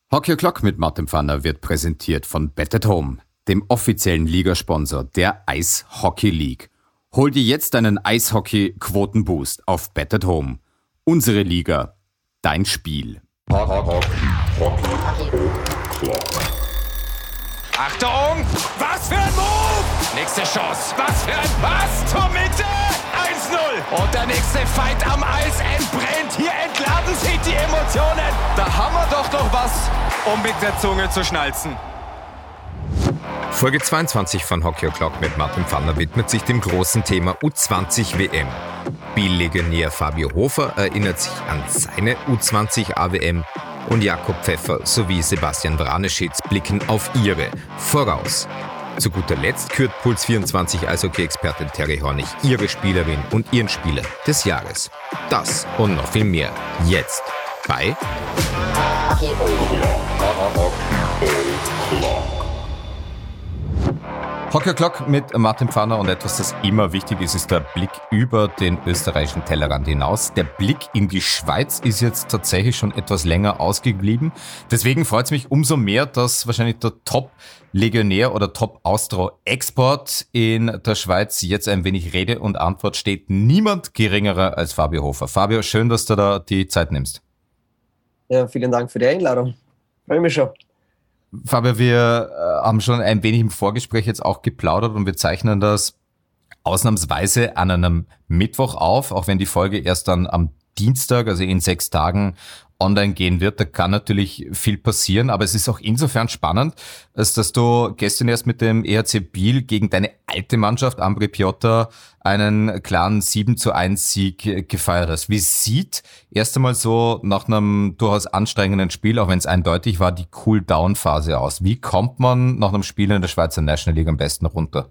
Hockey O'Clock mit Martin Pfanner wird präsentiert von Bet@Home, dem offiziellen Ligasponsor der Eishockey League. Hol dir jetzt einen Eishockey-Quotenboost auf Bet@Home. Unsere Liga, dein Spiel. Achtung! Was für ein Move! Nächste Chance. Was für ein Pass zur Mitte! 1-0. Und der nächste Fight am Eis entbrennt. Hier entladen sich die Emotionen. Da haben wir doch noch was, um mit der Zunge zu schnalzen. Folge 22 von Hockey O'Clock mit Martin Pfanner widmet sich dem großen Thema U20 WM. Biel-Legionär Fabio Hofer erinnert sich an seine U20 AWM und Jakob Pfeffer sowie Sebastian Vraneschitz blicken auf ihre voraus. Zu guter Letzt kürt Puls24 Eishockey-Expertin Terry Hornig ihre Spielerin und ihren Spieler des Jahres. Das und noch viel mehr jetzt bei Hockey O'Clock mit Martin Pfanner, und etwas, das immer wichtig ist, ist der Blick über den österreichischen Tellerrand hinaus. Der Blick in die Schweiz ist jetzt tatsächlich schon etwas länger ausgeblieben. Deswegen freut es mich umso mehr, dass wahrscheinlich der Top-Legionär oder Top-Austro-Export in der Schweiz jetzt ein wenig Rede und Antwort steht. Niemand geringerer als Fabio Hofer. Fabio, schön, dass du da die Zeit nimmst. Ja, vielen Dank für die Einladung. Freue mich schon. Fabio, wir haben schon ein wenig im Vorgespräch jetzt auch geplaudert und wir zeichnen das ausnahmsweise an einem Mittwoch auf, auch wenn die Folge erst dann am Dienstag, also in 6 Tagen, online gehen wird. Da kann natürlich viel passieren, aber es ist auch insofern spannend, als dass du gestern erst mit dem EHC Biel gegen deine alte Mannschaft Ambri Piotta einen klaren 7:1 Sieg gefeiert hast. Wie sieht erst einmal so nach einem durchaus anstrengenden Spiel, auch wenn es eindeutig war, die Cool-Down-Phase aus? Wie kommt man nach einem Spiel in der Schweizer National League am besten runter?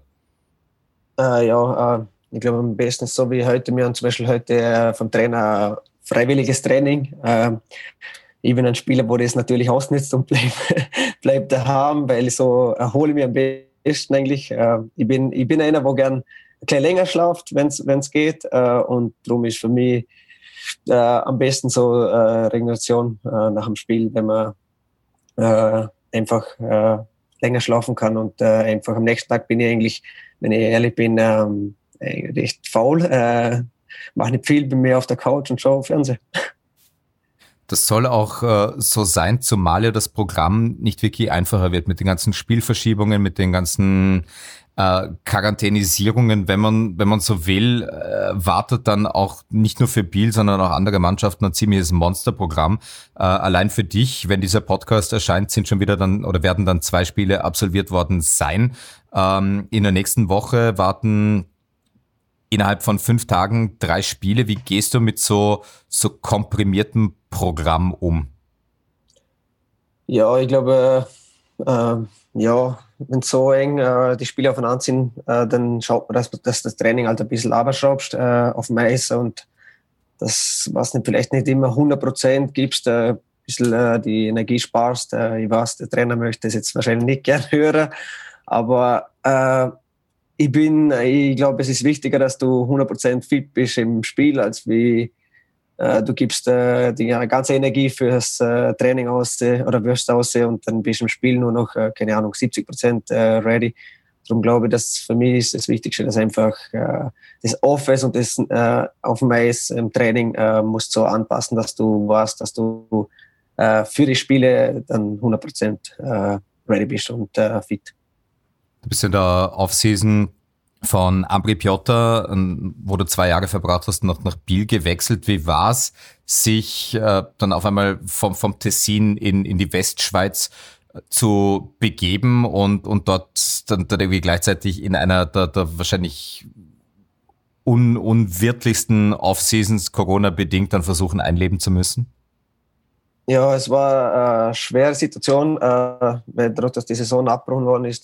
Ich glaube am besten ist so wie heute. Wir haben zum Beispiel heute vom Trainer freiwilliges Training. Ich bin ein Spieler, wo das natürlich ausnutzt und bleib daheim, weil ich so erhole mich am besten eigentlich. Ich bin einer, der gern ein bisschen länger schlaft, wenn es geht. Und darum ist für mich am besten so Regeneration nach dem Spiel, wenn man einfach länger schlafen kann. Und einfach am nächsten Tag bin ich eigentlich, wenn ich ehrlich bin, recht faul. Mache nicht viel, bin mehr auf der Couch und schaue Fernsehen. Das soll auch so sein, zumal ja das Programm nicht wirklich einfacher wird mit den ganzen Spielverschiebungen, mit den ganzen Quarantänisierungen, wenn man so will, wartet dann auch nicht nur für Biel, sondern auch andere Mannschaften ein ziemliches Monsterprogramm. Allein für dich, wenn dieser Podcast erscheint, sind schon wieder dann oder werden dann 2 Spiele absolviert worden sein. In der nächsten Woche warten innerhalb von 5 Tagen 3 Spiele. Wie gehst du mit so komprimiertem Programm um? Ja, ich glaube, wenn so eng die Spiele aufeinander sind, dann schaut man, dass das Training halt ein bisschen runterschraubst auf dem Eis und das, was nicht, vielleicht nicht immer 100% gibst, ein bisschen die Energie sparst. Ich weiß, der Trainer möchte das jetzt wahrscheinlich nicht gern hören, aber ich glaube, es ist wichtiger, dass du 100% fit bist im Spiel, als wie du gibst die ganze Energie fürs Training aus oder wirst aus und dann bist du im Spiel nur noch, 70% ready. Darum glaube ich, dass für mich ist das Wichtigste, dass einfach das Office und das auf dem Eis im Training musst so anpassen, dass du weißt, dass du für die Spiele dann 100% ready bist und fit. Du bist in der Offseason von Ambri Piotta, wo du 2 Jahre verbracht hast, nach Biel gewechselt. Wie war es, sich dann auf einmal vom Tessin in die Westschweiz zu begeben und dort dann irgendwie gleichzeitig in einer der wahrscheinlich unwirtlichsten Off-Seasons, Corona-bedingt, dann versuchen einleben zu müssen? Ja, es war eine schwere Situation, weil dadurch, dass die Saison abgebrochen worden ist,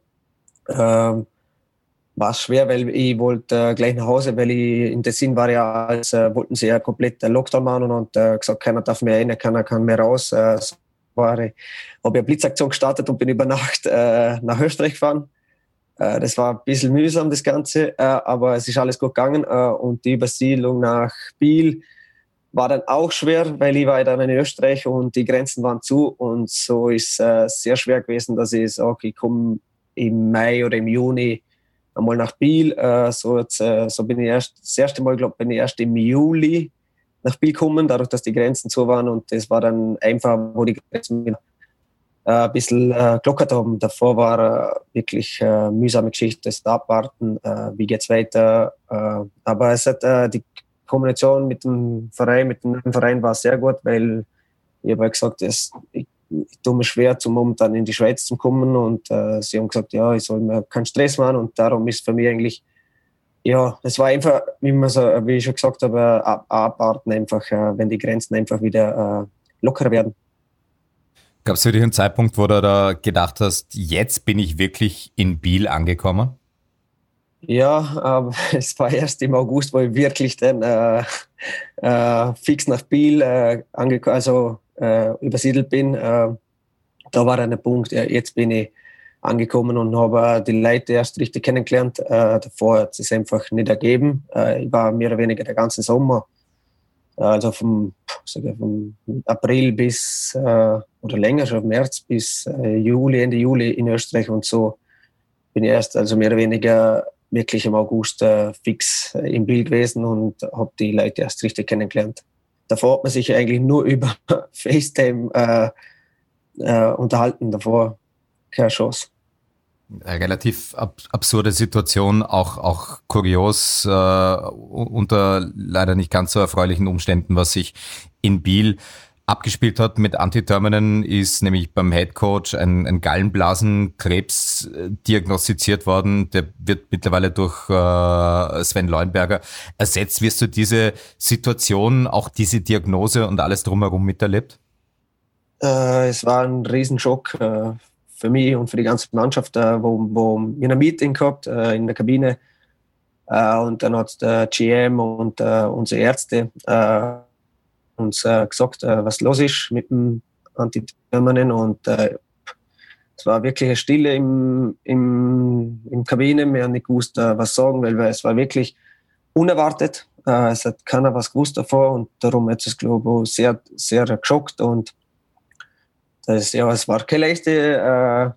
war es schwer, weil ich wollte gleich nach Hause, weil ich in Tessin war ja, wollten sie ja komplett Lockdown machen und gesagt, keiner darf mehr rein, keiner kann mehr raus. Habe ich eine Blitzaktion gestartet und bin über Nacht nach Österreich gefahren. Das war ein bisschen mühsam, das Ganze, aber es ist alles gut gegangen und die Übersiedlung nach Biel war dann auch schwer, weil ich war dann in Österreich und die Grenzen waren zu. Und so ist es sehr schwer gewesen, dass ich sage, ich komme im Mai oder im Juni einmal nach Biel. So bin ich das erste Mal, glaube ich, bin ich erst im Juli nach Biel gekommen, dadurch, dass die Grenzen zu waren. Und das war dann einfach, wo die Grenzen ein bisschen gelockert haben. Davor war wirklich mühsame Geschichte, das Abwarten, wie geht's weiter. Aber es hat die Kombination mit dem Verein war sehr gut, weil ich habe gesagt, ich tue mir schwer, momentan in die Schweiz zu kommen, und sie haben gesagt, ja, ich soll mir keinen Stress machen, und darum ist für mich eigentlich, ja, es war einfach, wie ich schon gesagt habe, abwarten einfach, wenn die Grenzen einfach wieder lockerer werden. Gab es für dich einen Zeitpunkt, wo du da gedacht hast, jetzt bin ich wirklich in Biel angekommen? Ja, aber es war erst im August, wo ich wirklich dann fix nach Biel übersiedelt bin. Da war dann der Punkt, ja, jetzt bin ich angekommen und habe die Leute erst richtig kennengelernt. Davor hat es einfach nicht ergeben. Ich war mehr oder weniger den ganzen Sommer, also vom April bis, oder länger schon, März bis Ende Juli in Österreich, und so bin ich erst also mehr oder weniger wirklich im August fix im Bild gewesen und habe die Leute erst richtig kennengelernt. Davor hat man sich eigentlich nur über FaceTime unterhalten, davor keine Chance. Eine relativ absurde Situation, auch kurios, unter leider nicht ganz so erfreulichen Umständen, was sich in Biel abgespielt hat mit Antiterminen, ist nämlich beim Headcoach ein Gallenblasenkrebs diagnostiziert worden. Der wird mittlerweile durch Sven Leuenberger ersetzt. Wirst du diese Situation, auch diese Diagnose und alles drumherum miterlebt? Es war ein Riesenschock für mich und für die ganze Mannschaft, wo wir ein Meeting gehabt in der Kabine, und dann hat der GM und unsere Ärzte uns gesagt, was los ist mit dem Antiterminen, und es war wirklich eine Stille im Kabine. Wir haben nicht gewusst, was sagen, weil es war wirklich unerwartet. Es hat keiner was gewusst davor, und darum hat es, glaube ich, sehr, sehr geschockt, und es war keine leichte,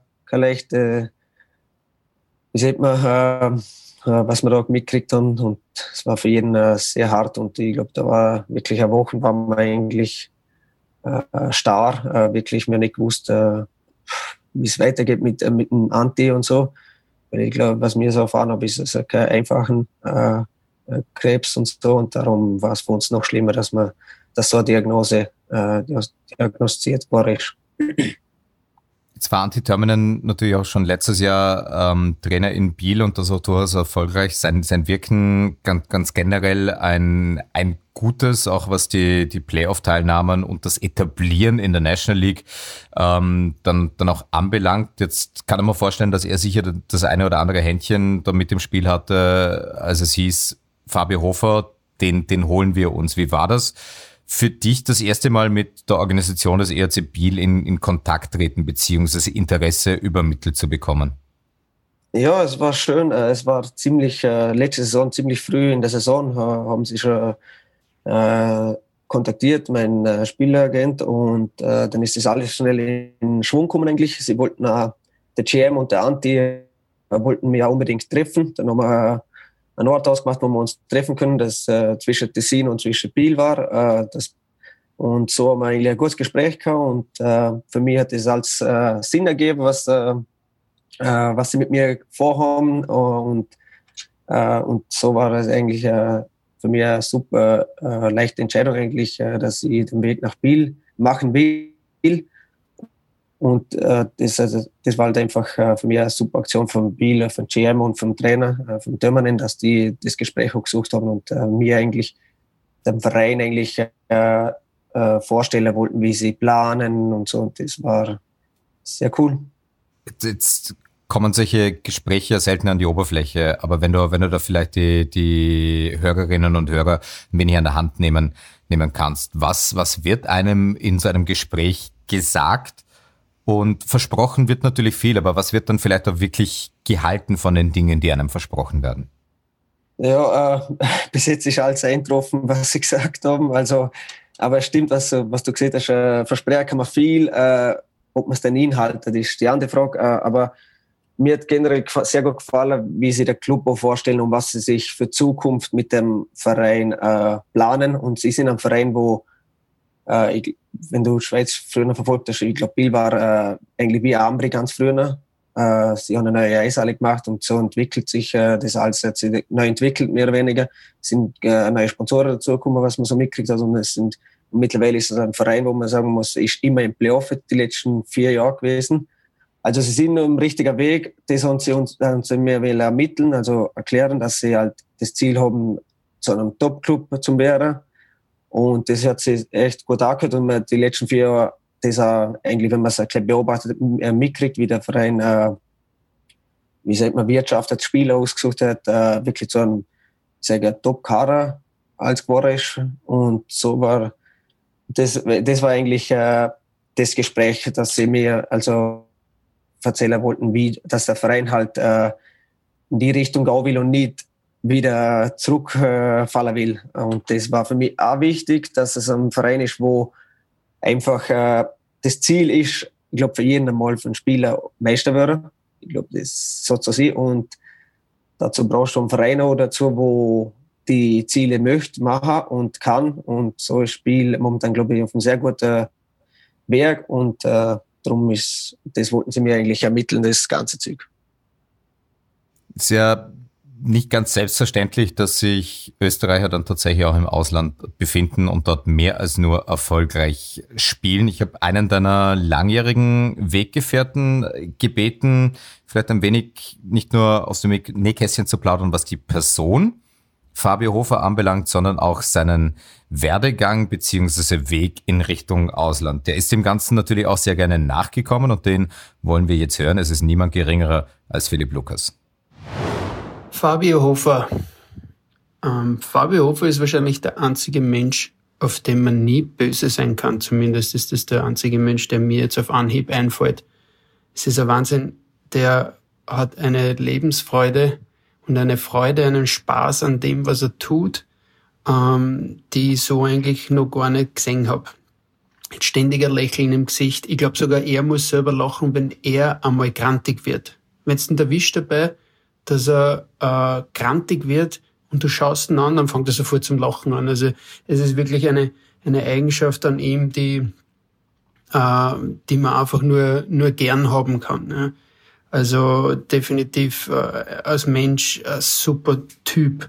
wie sieht man, was wir da mitgekriegt haben, und es war für jeden sehr hart, und ich glaube, da war wirklich eine Woche, war man eigentlich starr, wirklich mir nicht gewusst, wie es weitergeht mit dem Anti und so, weil ich glaube, was wir so erfahren haben, ist es kein einfachen Krebs und so, und darum war es für uns noch schlimmer, dass so eine Diagnose diagnostiziert war. Jetzt war Antiterminen natürlich auch schon letztes Jahr Trainer in Biel und das auch durchaus erfolgreich. Sein Wirken ganz generell ein gutes, auch was die Playoff-Teilnahmen und das Etablieren in der National League dann auch anbelangt. Jetzt kann ich mir vorstellen, dass er sicher das eine oder andere Händchen da mit im Spiel hatte, als es hieß, Fabio Hofer, den holen wir uns. Wie war das für dich, das erste Mal mit der Organisation des ERC Biel in Kontakt treten beziehungsweise Interesse übermittelt zu bekommen? Ja, es war schön. Es war letzte Saison ziemlich früh in der Saison, haben sie schon kontaktiert, mein Spieleragent, und dann ist das alles schnell in Schwung gekommen eigentlich. Sie wollten der GM und der Anti wollten mich auch unbedingt treffen. Dann haben wir einen Ort ausgemacht, wo wir uns treffen können, das zwischen Tessin und zwischen Biel war. Und so haben wir eigentlich ein gutes Gespräch gehabt, und für mich hat es als Sinn ergeben, was sie mit mir vorhaben, und so war es eigentlich für mich eine super leichte Entscheidung eigentlich, dass ich den Weg nach Biel machen will. Und das war halt einfach für mich eine super Aktion von Biel, von GM und vom Trainer, vom Dömernen, dass die das Gespräch auch gesucht haben und mir eigentlich, dem Verein eigentlich vorstellen wollten, wie sie planen und so. Und das war sehr cool. Jetzt kommen solche Gespräche ja selten an die Oberfläche, aber wenn du da vielleicht die Hörerinnen und Hörer ein wenig an der Hand nehmen kannst, was wird einem in so einem Gespräch gesagt? Und versprochen wird natürlich viel, aber was wird dann vielleicht auch wirklich gehalten von den Dingen, die einem versprochen werden? Ja, bis jetzt ist alles eingetroffen, was sie gesagt haben. Also, aber es stimmt, was du gesagt hast, versprechen kann man viel. Ob man es dann einhalten, ist die andere Frage. Aber mir hat generell sehr gut gefallen, wie sie den Club auch vorstellen und was sie sich für Zukunft mit dem Verein planen. Und sie sind ein Verein, wo, wenn du Schweiz früher verfolgt hast, ich glaube, Biel war eigentlich wie Ambri ganz früher. Sie haben eine neue Eishalle gemacht und so entwickelt sich das alles jetzt neu entwickelt, mehr oder weniger. Es sind neue Sponsoren dazugekommen, was man so mitkriegt. Also mittlerweile ist es ein Verein, wo man sagen muss, ist immer im Playoff die letzten 4 Jahre gewesen. Also sie sind auf dem richtigen Weg. Das haben sie mir ermitteln, also erklären, dass sie halt das Ziel haben, zu einem Top-Club zu werden. Und das hat sich echt gut angehört. Und man die letzten 4 Jahre das auch eigentlich, wenn man es ein bisschen beobachtet, mitkriegt, wie der Verein, wirtschaftet, Spieler ausgesucht hat, wirklich zu einem, Top-Kader als geworden ist. Und so war, das war eigentlich das Gespräch, das sie mir also erzählen wollten, wie, dass der Verein halt in die Richtung gehen will und nicht wieder zurückfallen will. Und das war für mich auch wichtig, dass es ein Verein ist, wo einfach das Ziel ist, ich glaube, für jeden einmal für einen Spieler Meister werden. Ich glaube, das soll so sein. Und dazu brauchst du einen Verein auch dazu, wo die Ziele möchte, machen und kann. Und so ist das Spiel momentan, glaube ich, auf einem sehr guten Weg. Und darum das wollten sie mir eigentlich ermitteln, das ganze Zeug. Ist ja nicht ganz selbstverständlich, dass sich Österreicher dann tatsächlich auch im Ausland befinden und dort mehr als nur erfolgreich spielen. Ich habe einen deiner langjährigen Weggefährten gebeten, vielleicht ein wenig nicht nur aus dem Nähkästchen zu plaudern, was die Person Fabio Hofer anbelangt, sondern auch seinen Werdegang bzw. Weg in Richtung Ausland. Der ist dem Ganzen natürlich auch sehr gerne nachgekommen und den wollen wir jetzt hören. Es ist niemand geringerer als Philipp Lukas. Fabio Hofer. Fabio Hofer ist wahrscheinlich der einzige Mensch, auf den man nie böse sein kann. Zumindest ist das der einzige Mensch, der mir jetzt auf Anhieb einfällt. Es ist ein Wahnsinn. Der hat eine Lebensfreude und eine Freude, einen Spaß an dem, was er tut, die ich so eigentlich noch gar nicht gesehen habe. Mit ständiger Lächeln im Gesicht. Ich glaube, sogar er muss selber lachen, wenn er einmal grantig wird. Wenn es ihn erwischt dabei, dass er grantig wird und du schaust ihn an, dann fängt er sofort zum Lachen an. Also es ist wirklich eine Eigenschaft an ihm, die man einfach nur gern haben kann. Ja. Also definitiv als Mensch ein super Typ,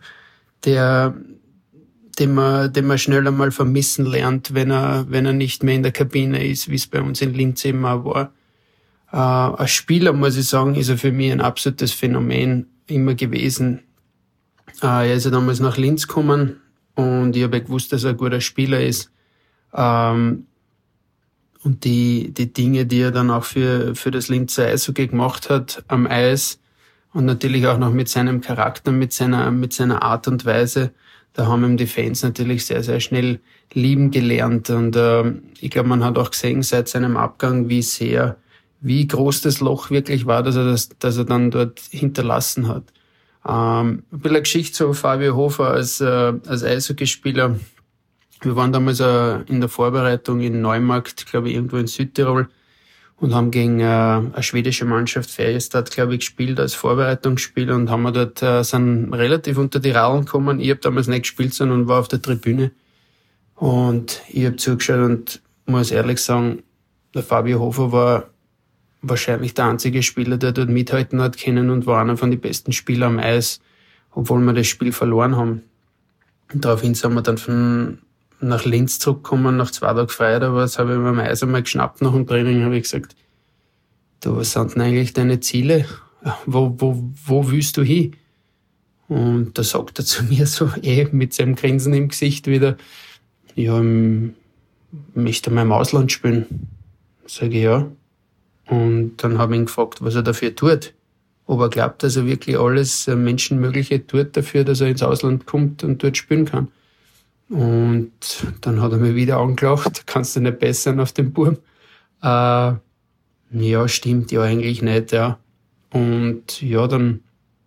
den man schnell einmal vermissen lernt, wenn er nicht mehr in der Kabine ist, wie es bei uns in Linz eben auch war. Als Spieler, muss ich sagen, ist er für mich ein absolutes Phänomen immer gewesen. Er ist ja damals nach Linz gekommen und ich habe gewusst, dass er ein guter Spieler ist. Und die Dinge, die er dann auch für das Linzer Eishockey gemacht hat am Eis und natürlich auch noch mit seinem Charakter, mit seiner Art und Weise, da haben ihm die Fans natürlich sehr, sehr schnell lieben gelernt. Und ich glaube, man hat auch gesehen seit seinem Abgang, wie groß das Loch wirklich war, dass er dann dort hinterlassen hat. Ein bisschen eine Geschichte zu Fabio Hofer als Eishockeyspieler. Wir waren damals in der Vorbereitung in Neumarkt, glaube ich, irgendwo in Südtirol und haben gegen eine schwedische Mannschaft, Färjestad, glaube ich, gespielt als Vorbereitungsspiel und haben wir dort sind relativ unter die Raulen gekommen. Ich habe damals nicht gespielt, sondern war auf der Tribüne und ich habe zugeschaut und muss ehrlich sagen, der Fabio Hofer war wahrscheinlich der einzige Spieler, der dort mithalten hat können und war einer von den besten Spielern am Eis, obwohl wir das Spiel verloren haben. Und daraufhin sind wir dann nach Linz zurückgekommen, nach 2 Tagen frei, aber das habe ich mir am Eis einmal geschnappt nach dem Training, habe ich gesagt, du, was sind denn eigentlich deine Ziele? Wo willst du hin? Und da sagt er zu mir so, mit seinem Grinsen im Gesicht wieder, ja, ich möchte mal im Ausland spielen. Sage ich, ja. Und dann habe ich ihn gefragt, was er dafür tut. Ob er glaubt, dass er wirklich alles Menschenmögliche tut dafür, dass er ins Ausland kommt und dort spielen kann. Und dann hat er mich wieder angelacht, kannst du nicht bessern auf den Burm. Ja, stimmt, ja, eigentlich nicht, ja. Und ja, dann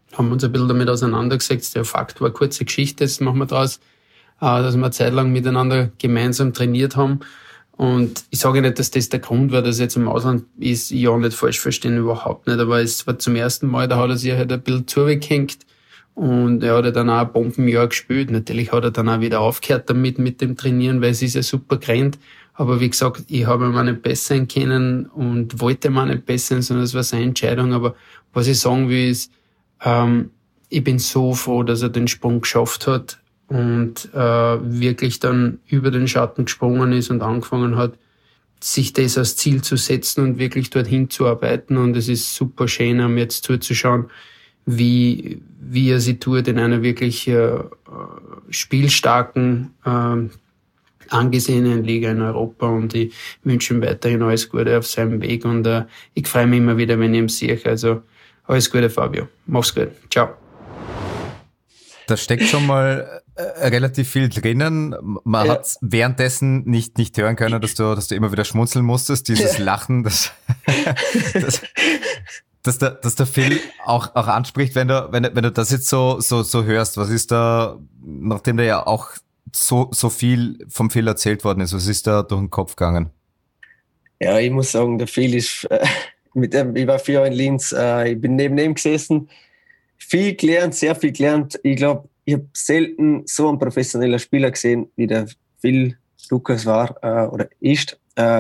haben uns ein bisschen damit auseinandergesetzt. Der Fakt war kurze Geschichte, das machen wir draus, dass wir eine Zeit lang miteinander gemeinsam trainiert haben. Und ich sage nicht, dass das der Grund war, dass er jetzt im Ausland ist, ja, nicht falsch verstehen, überhaupt nicht. Aber es war zum ersten Mal, da hat er sich halt ein bisschen zugehängt. Und er hat ja dann auch ein Bombenjahr gespielt. Natürlich hat er dann auch wieder aufgehört damit, mit dem Trainieren, weil es ist ja super gerannt. Aber wie gesagt, ich habe ihn auch nicht besser sein können und wollte ihn auch nicht besser sein, sondern es war seine Entscheidung. Aber was ich sagen will, ist, ich bin so froh, dass er den Sprung geschafft hat und wirklich dann über den Schatten gesprungen ist und angefangen hat, sich das als Ziel zu setzen und wirklich dorthin zu arbeiten. Und es ist super schön, um jetzt zuzuschauen, wie er sie tut in einer wirklich spielstarken, angesehenen Liga in Europa. Und ich wünsche ihm weiterhin alles Gute auf seinem Weg. Und ich freue mich immer wieder, wenn ich ihn sehe. Also alles Gute, Fabio. Mach's gut. Ciao. Da steckt schon mal relativ viel drinnen. Man hat währenddessen nicht hören können, dass du immer wieder schmunzeln musstest. Dieses Lachen, das der Phil auch anspricht, wenn du das jetzt so hörst. Was ist da, nachdem da ja auch so viel vom Phil erzählt worden ist, was ist da durch den Kopf gegangen? Ja, ich muss sagen, der Phil ist, ich war 4 Jahre in Linz, ich bin neben ihm gesessen, viel gelernt, sehr viel gelernt. Ich glaube, ich habe selten so einen professionellen Spieler gesehen, wie der Phil Lucas war oder ist.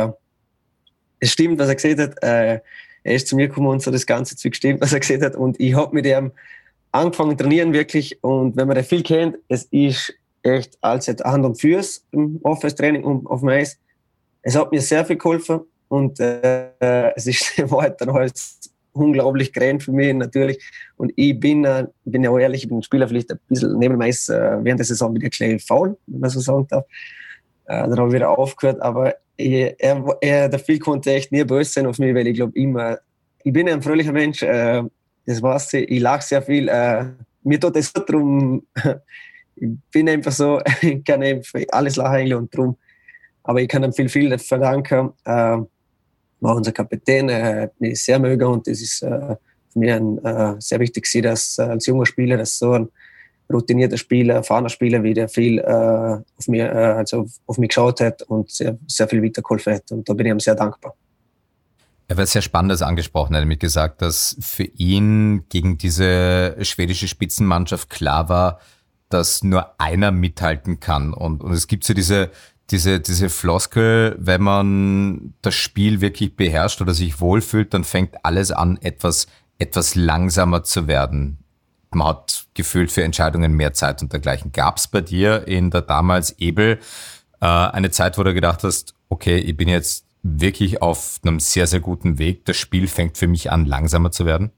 Es stimmt, was er gesagt hat. Er ist zu mir gekommen und so das Ganze zu gestimmt, was er gesagt hat. Und ich habe mit ihm angefangen zu trainieren, wirklich. Und wenn man den Phil kennt, es ist echt alles Hand und Füße im Office-Training und auf dem Eis. Es hat mir sehr viel geholfen. Und es ist war dann halt unglaublich gerannt für mich natürlich. Und ich bin ja auch ehrlich, ich bin Spieler vielleicht ein bisschen neben dem Eis während der Saison wieder klein faul, wenn man so sagen darf. Dann habe ich wieder aufgehört. Aber der Phil konnte echt nie böse sein auf mich, weil ich glaube immer, ich bin ein fröhlicher Mensch, das weiß ich lache sehr viel. Mir tut das so drum, ich bin einfach so, ich kann einfach alles lachen eigentlich und drum. Aber ich kann ihm viel verdanken. War unser Kapitän, er hat mich sehr mögen und das ist für mich sehr wichtig, dass als junger Spieler, dass so ein routinierter Spieler, erfahrener Spieler wie der Phil auf mich geschaut hat und sehr, sehr viel weitergeholfen hat. Und da bin ich ihm sehr dankbar. Er wird sehr Spannendes angesprochen, er hat nämlich gesagt, dass für ihn gegen diese schwedische Spitzenmannschaft klar war, dass nur einer mithalten kann. Und es gibt so diese Floskel, wenn man das Spiel wirklich beherrscht oder sich wohlfühlt, dann fängt alles an, etwas langsamer zu werden. Man hat gefühlt für Entscheidungen mehr Zeit und dergleichen. Gab es bei dir in der damals Ebel eine Zeit, wo du gedacht hast, okay, ich bin jetzt wirklich auf einem sehr, sehr guten Weg. Das Spiel fängt für mich an, langsamer zu werden?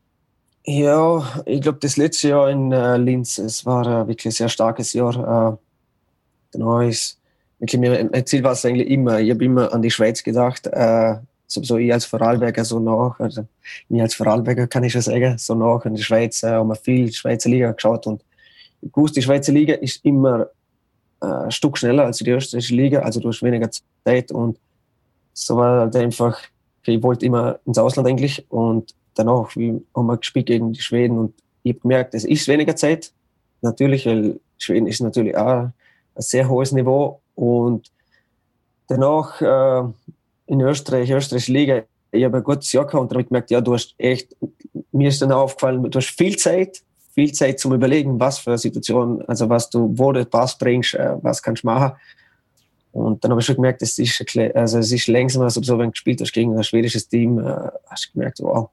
Ja, ich glaube, das letzte Jahr in Linz, es war wirklich ein sehr starkes Jahr. Genau ist wirklich mein Ziel war es eigentlich immer, ich habe immer an die Schweiz gedacht, so ich als Vorarlberger so nach, also mir als Vorarlberger kann ich schon sagen, so nach in der Schweiz haben wir viel Schweizer Liga geschaut und ich wusste, die Schweizer Liga ist immer ein Stück schneller als die österreichische Liga, also du hast weniger Zeit und so war halt einfach, ich wollte immer ins Ausland eigentlich und danach haben wir gespielt gegen die Schweden und ich habe gemerkt, es ist weniger Zeit, natürlich, weil Schweden ist natürlich auch ein sehr hohes Niveau und danach in österreichische Liga, ich habe ein gutes Jahr gehabt und dann habe ich gemerkt, ja, du hast echt, mir ist dann aufgefallen, du hast viel Zeit zum Überlegen, was für eine Situation, also wo du Pass bringst, was kannst du machen. Und dann habe ich schon gemerkt, es ist langsam, also so, wenn du gespielt hast gegen ein schwedisches Team, hast du gemerkt, wow,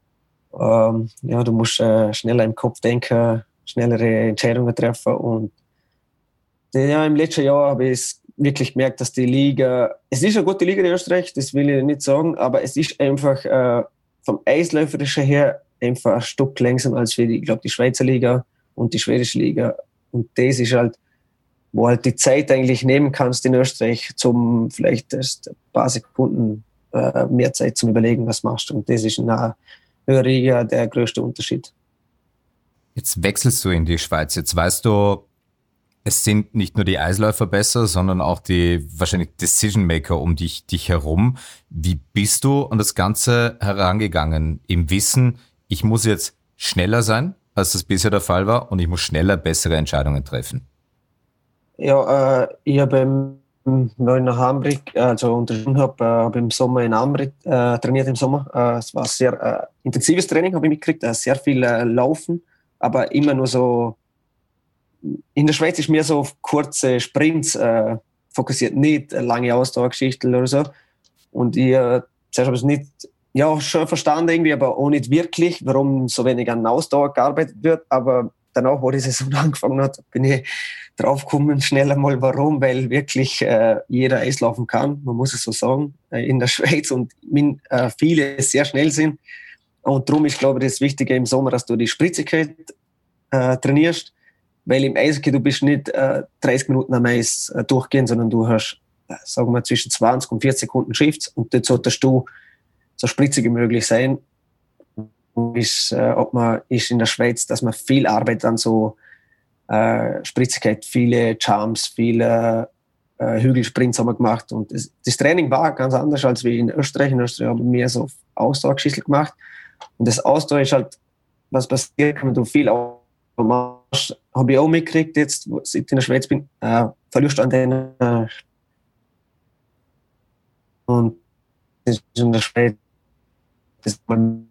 ja, du musst schneller im Kopf denken, schnellere Entscheidungen treffen und ja, im letzten Jahr habe ich wirklich gemerkt, dass die Liga, es ist eine gute Liga in Österreich, das will ich nicht sagen, aber es ist einfach vom Eisläuferischen her einfach ein Stück langsam als für die Schweizer Liga und die schwedische Liga. Und das ist halt, wo halt die Zeit eigentlich nehmen kannst in Österreich, zum vielleicht erst ein paar Sekunden mehr Zeit zum Überlegen, was machst du. Und das ist in einer höheren Liga der größte Unterschied. Jetzt wechselst du in die Schweiz. Jetzt weißt du, es sind nicht nur die Eisläufer besser, sondern auch die wahrscheinlich Decision Maker um dich herum. Wie bist du an das Ganze herangegangen? Im Wissen, ich muss jetzt schneller sein, als das bisher der Fall war und ich muss schneller bessere Entscheidungen treffen. Ja, ich habe weil ich nach Hamburg unterschrieben habe, im Sommer in Hamburg trainiert im Sommer. Es war ein sehr intensives Training, habe ich mitgekriegt, sehr viel Laufen, aber immer nur so. In der Schweiz ist mehr so auf kurze Sprints fokussiert, nicht lange Ausdauergeschichten oder so. Und ich zuerst habe ich es nicht, ja, schon verstanden irgendwie, aber auch nicht wirklich, warum so wenig an Ausdauer gearbeitet wird. Aber danach, wo die Saison angefangen hat, bin ich draufgekommen, schnell einmal warum, weil wirklich jeder Eislaufen kann, man muss es so sagen, in der Schweiz und viele sehr schnell sind. Und darum ist, glaube ich, das Wichtige im Sommer, dass du die Spritzigkeit trainierst, weil im Eishockey du bist nicht 30 Minuten am Eis durchgehen, sondern du hast, sagen wir, zwischen 20 und 40 Sekunden Shifts und dort solltest du so spritzig wie möglich sein. Ob man ist in der Schweiz, dass man viel Arbeit an so Spritzigkeit, viele Jumps, viele Hügelsprints haben wir gemacht und das Training war ganz anders als wie in Österreich. In Österreich haben wir mehr so Ausdauergeschichten gemacht und das Ausdauer ist halt, was passiert, wenn du viel machst, habe ich auch mitgekriegt jetzt, seit ich in der Schweiz bin, verlierst du an den und das ist in der Schweiz, dass man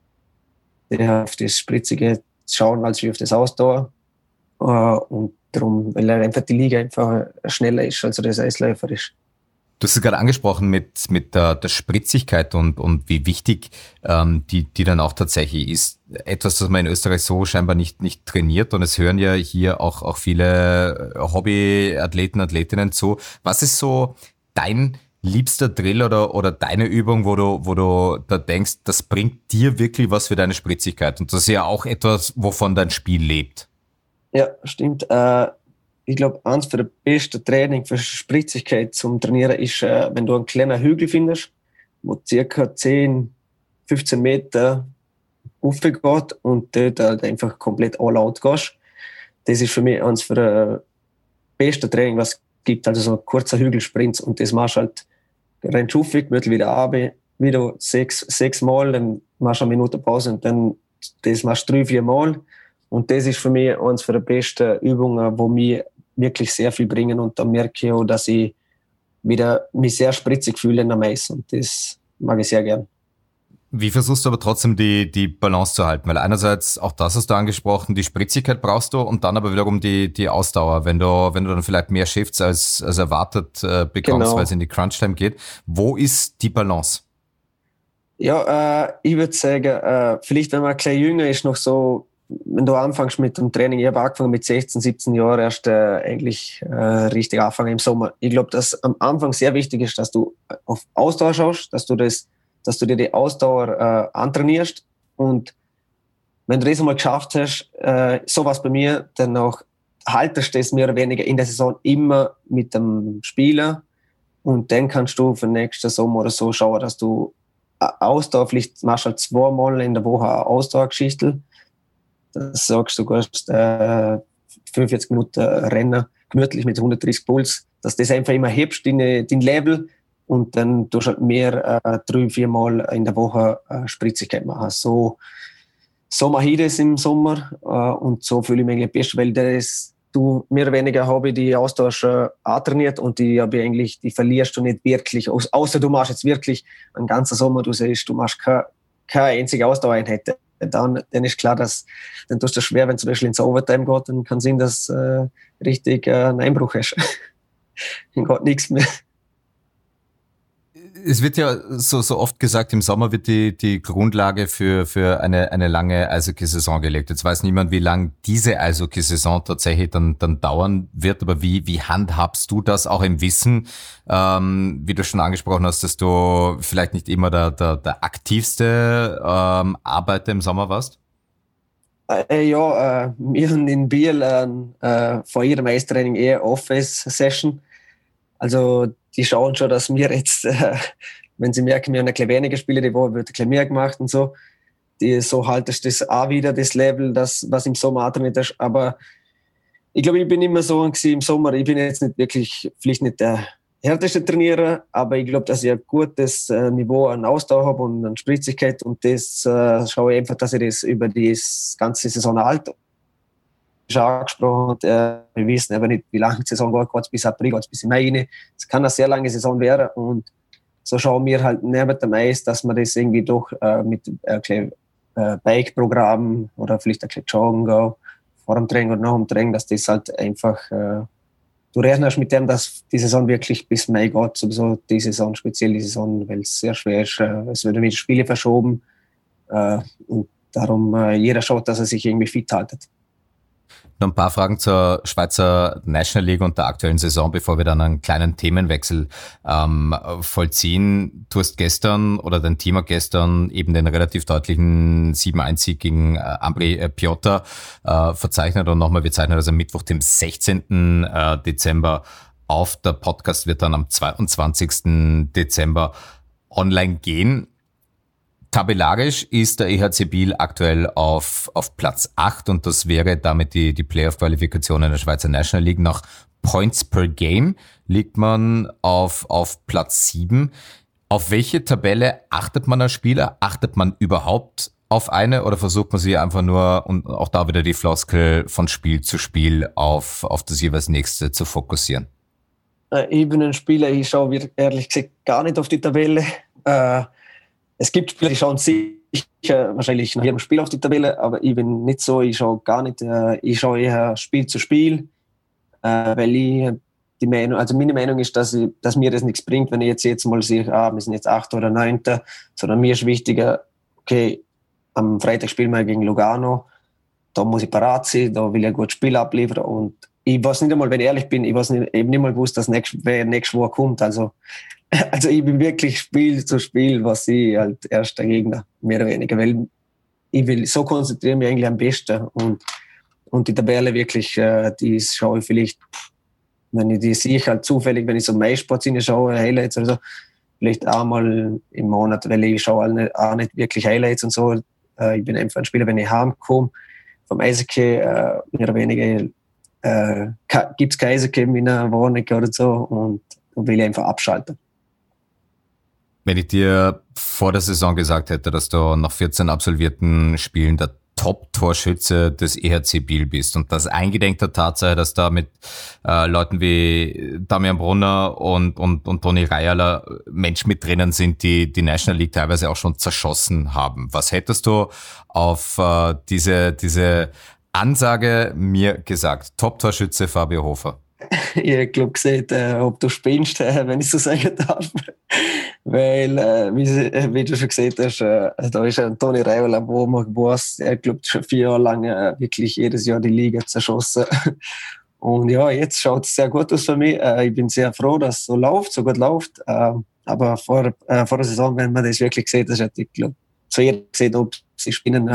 auf das Spritzige schauen als wie auf das Ausdauer. Und darum, weil einfach die Liga einfach schneller ist, als das Eisläufer ist. Du hast es gerade angesprochen mit der Spritzigkeit und wie wichtig die dann auch tatsächlich ist. Etwas, das man in Österreich so scheinbar nicht trainiert und es hören ja hier auch viele Hobbyathleten, Athletinnen zu. Was ist so dein liebster Drill oder deine Übung, wo du da denkst, das bringt dir wirklich was für deine Spritzigkeit und das ist ja auch etwas, wovon dein Spiel lebt? Ja, stimmt. Ich glaube, eins für das beste Training für Spritzigkeit zum Trainieren ist, wenn du einen kleinen Hügel findest, wo ca. 10, 15 Meter hochgeht und dort einfach komplett all out gehst. Das ist für mich eins für das beste Training, was es gibt. Also so ein kurzer Hügelsprint und das machst du halt, rennst aufweg, wieder runter, wieder sechs Mal, dann machst du eine Minute Pause und dann das machst du 3-4 Mal. Und das ist für mich eines der besten Übungen, die mir wirklich sehr viel bringen. Und da merke ich auch, dass ich wieder mich sehr spritzig fühle in der Eis. Und das mag ich sehr gern. Wie versuchst du aber trotzdem die Balance zu halten? Weil einerseits, auch das hast du angesprochen, die Spritzigkeit brauchst du und dann aber wiederum die Ausdauer. Wenn du dann vielleicht mehr Shifts als erwartet bekommst, genau, weil es in die Crunch-Time geht. Wo ist die Balance? Ja, ich würde sagen, vielleicht wenn man ein bisschen jünger ist, noch so, wenn du anfängst mit dem Training, ich habe angefangen mit 16, 17 Jahren erst eigentlich richtig anfangen im Sommer. Ich glaube, dass am Anfang sehr wichtig ist, dass du auf Ausdauer schaust, dass du dir die Ausdauer antrainierst und wenn du das einmal geschafft hast, sowas bei mir, dann auch haltest du das mehr oder weniger in der Saison immer mit dem Spieler und dann kannst du für den nächsten Sommer oder so schauen, dass du Ausdauer, vielleicht machst du halt 2 Mal in der Woche eine Ausdauergeschichte. Das sagst du, gehst 45 Minuten Rennen, gemütlich mit 130 Puls, dass das einfach immer hebst, dein Level und dann tust du halt mehr 3-4 Mal in der Woche Spritzigkeit machen. So mache ich das im Sommer und so fühle ich mich eigentlich best, weil du mehr oder weniger habe ich die Ausdauer schon antrainiert und die verlierst du nicht wirklich, außer du machst jetzt wirklich einen ganzen Sommer, du siehst, du machst keine einzige Ausdauereinheit. Dann ist klar, dass dann tust du es schwer, wenn zum Beispiel ins Overtime geht, dann kann es sein, dass richtig einen Einbruch hast. Dann geht nichts mehr. Es wird ja so oft gesagt, im Sommer wird die Grundlage für eine lange Eishockey-Saison gelegt. Jetzt weiß niemand, wie lang diese Eishockey-Saison tatsächlich dann dauern wird, aber wie handhabst du das auch im Wissen, wie du schon angesprochen hast, dass du vielleicht nicht immer der aktivste Arbeiter im Sommer warst? Wir in Biel vor jedem Eistraining eher Office-Session. Also die schauen schon, dass wir jetzt, wenn sie merken, wir haben ein bisschen weniger Spiele die Woche, wird ein bisschen mehr gemacht und so. So haltest du das auch wieder, das Level, das, was im Sommer trainiert hast. Aber ich glaube, ich bin immer so im Sommer, ich bin jetzt nicht wirklich, vielleicht nicht der härteste trainieren, aber ich glaube, dass ich ein gutes Niveau an Ausdauer habe und an Spritzigkeit und das schaue ich einfach, dass ich das über die ganze Saison halte. Schon angesprochen und wir wissen aber nicht, wie lange die Saison geht, geht es bis April, geht es bis im Mai rein. Es kann eine sehr lange Saison werden und so schauen wir halt neben dem Eis, dass wir das irgendwie doch mit Bike-Programm oder vielleicht ein bisschen joggen gehen, vor dem Training oder nach dem Training, dass das halt einfach du rechnest mit dem, dass die Saison wirklich bis Mai geht, sowieso die Saison, speziell die Saison, weil es sehr schwer ist. Es werden wieder Spiele verschoben und darum jeder schaut, dass er sich irgendwie fit haltet. Noch ein paar Fragen zur Schweizer National League und der aktuellen Saison, bevor wir dann einen kleinen Themenwechsel vollziehen. Du hast gestern oder dein Team hat gestern eben den relativ deutlichen 7-1-Sieg gegen Ambri Piotta verzeichnet und nochmal, wir zeichnen das am Mittwoch, dem 16. Dezember auf. Der Podcast wird dann am 22. Dezember online gehen. Tabellarisch ist der EHC Biel aktuell auf Platz 8 und das wäre damit die Playoff-Qualifikation in der Schweizer National League. Nach Points per Game liegt man auf Platz 7. Auf welche Tabelle achtet man als Spieler? Achtet man überhaupt auf eine oder versucht man sich einfach nur, und auch da wieder die Floskel, von Spiel zu Spiel auf das jeweils nächste zu fokussieren? Ich bin ein Spieler, ich schaue ehrlich gesagt gar nicht auf die Tabelle. Es gibt Spieler, die schauen sicher wahrscheinlich nach jedem Spiel auf die Tabelle, aber ich bin nicht so, ich schaue gar nicht, ich schaue eher Spiel zu Spiel, weil ich meine Meinung ist, dass mir das nichts bringt, wenn ich jetzt mal sehe, wir sind jetzt 8. oder 9., sondern mir ist wichtiger, okay, am Freitag spielen wir gegen Lugano, da muss ich parat sein, da will ich ein gutes Spiel abliefern und ich weiß nicht einmal, wenn ich ehrlich bin, ich weiß nicht, eben nicht mal gewusst, dass wer nächste Woche kommt, also ich bin wirklich Spiel zu Spiel, was ich halt erster Gegner, mehr oder weniger, weil ich will, so konzentriere mich eigentlich am besten und die Tabelle wirklich, die schaue ich vielleicht, wenn ich die sehe, halt zufällig, wenn ich so MySports schaue, Highlights oder so, vielleicht einmal im Monat, weil ich schaue auch nicht wirklich Highlights und so. Ich bin einfach ein Spieler, wenn ich heimkomme vom Eishockey, mehr oder weniger gibt es kein Eishockey in meiner Wohnung oder so und da will ich einfach abschalten. Wenn ich dir vor der Saison gesagt hätte, dass du nach 14 absolvierten Spielen der Top-Torschütze des EHC Biel bist und das eingedenk der Tatsache, dass da mit Leuten wie Damian Brunner und Toni Reierler Menschen mit drinnen sind, die National League teilweise auch schon zerschossen haben. Was hättest du auf diese Ansage mir gesagt? Top-Torschütze Fabio Hofer. Ich glaube gesehen, ob du spinnst, wenn ich so sagen darf. Weil, wie du schon gesehen hast, da ist ein Toni Reierler, wo man weiß, er glaubt schon 4 Jahre lang wirklich jedes Jahr die Liga zerschossen. Und ja, jetzt schaut es sehr gut aus für mich. Ich bin sehr froh, dass es so gut läuft. Aber vor der Saison, wenn man das wirklich sieht, das hätte ich glaube zu jeder gesehen, ob sie spinnen.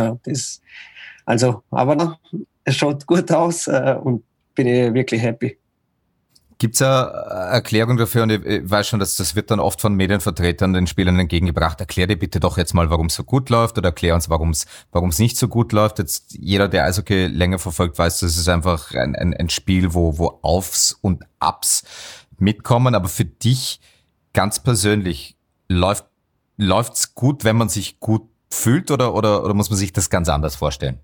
Aber no, es schaut gut aus und bin ich wirklich happy. Gibt es eine Erklärung dafür? Und ich weiß schon, dass das wird dann oft von Medienvertretern den Spielern entgegengebracht. Erklär dir bitte doch jetzt mal, warum es so gut läuft oder erklär uns, warum es nicht so gut läuft. Jetzt jeder, der Eishockey länger verfolgt, weiß, das ist einfach ein Spiel, wo Aufs und Ups mitkommen. Aber für dich ganz persönlich läuft's gut, wenn man sich gut fühlt oder muss man sich das ganz anders vorstellen?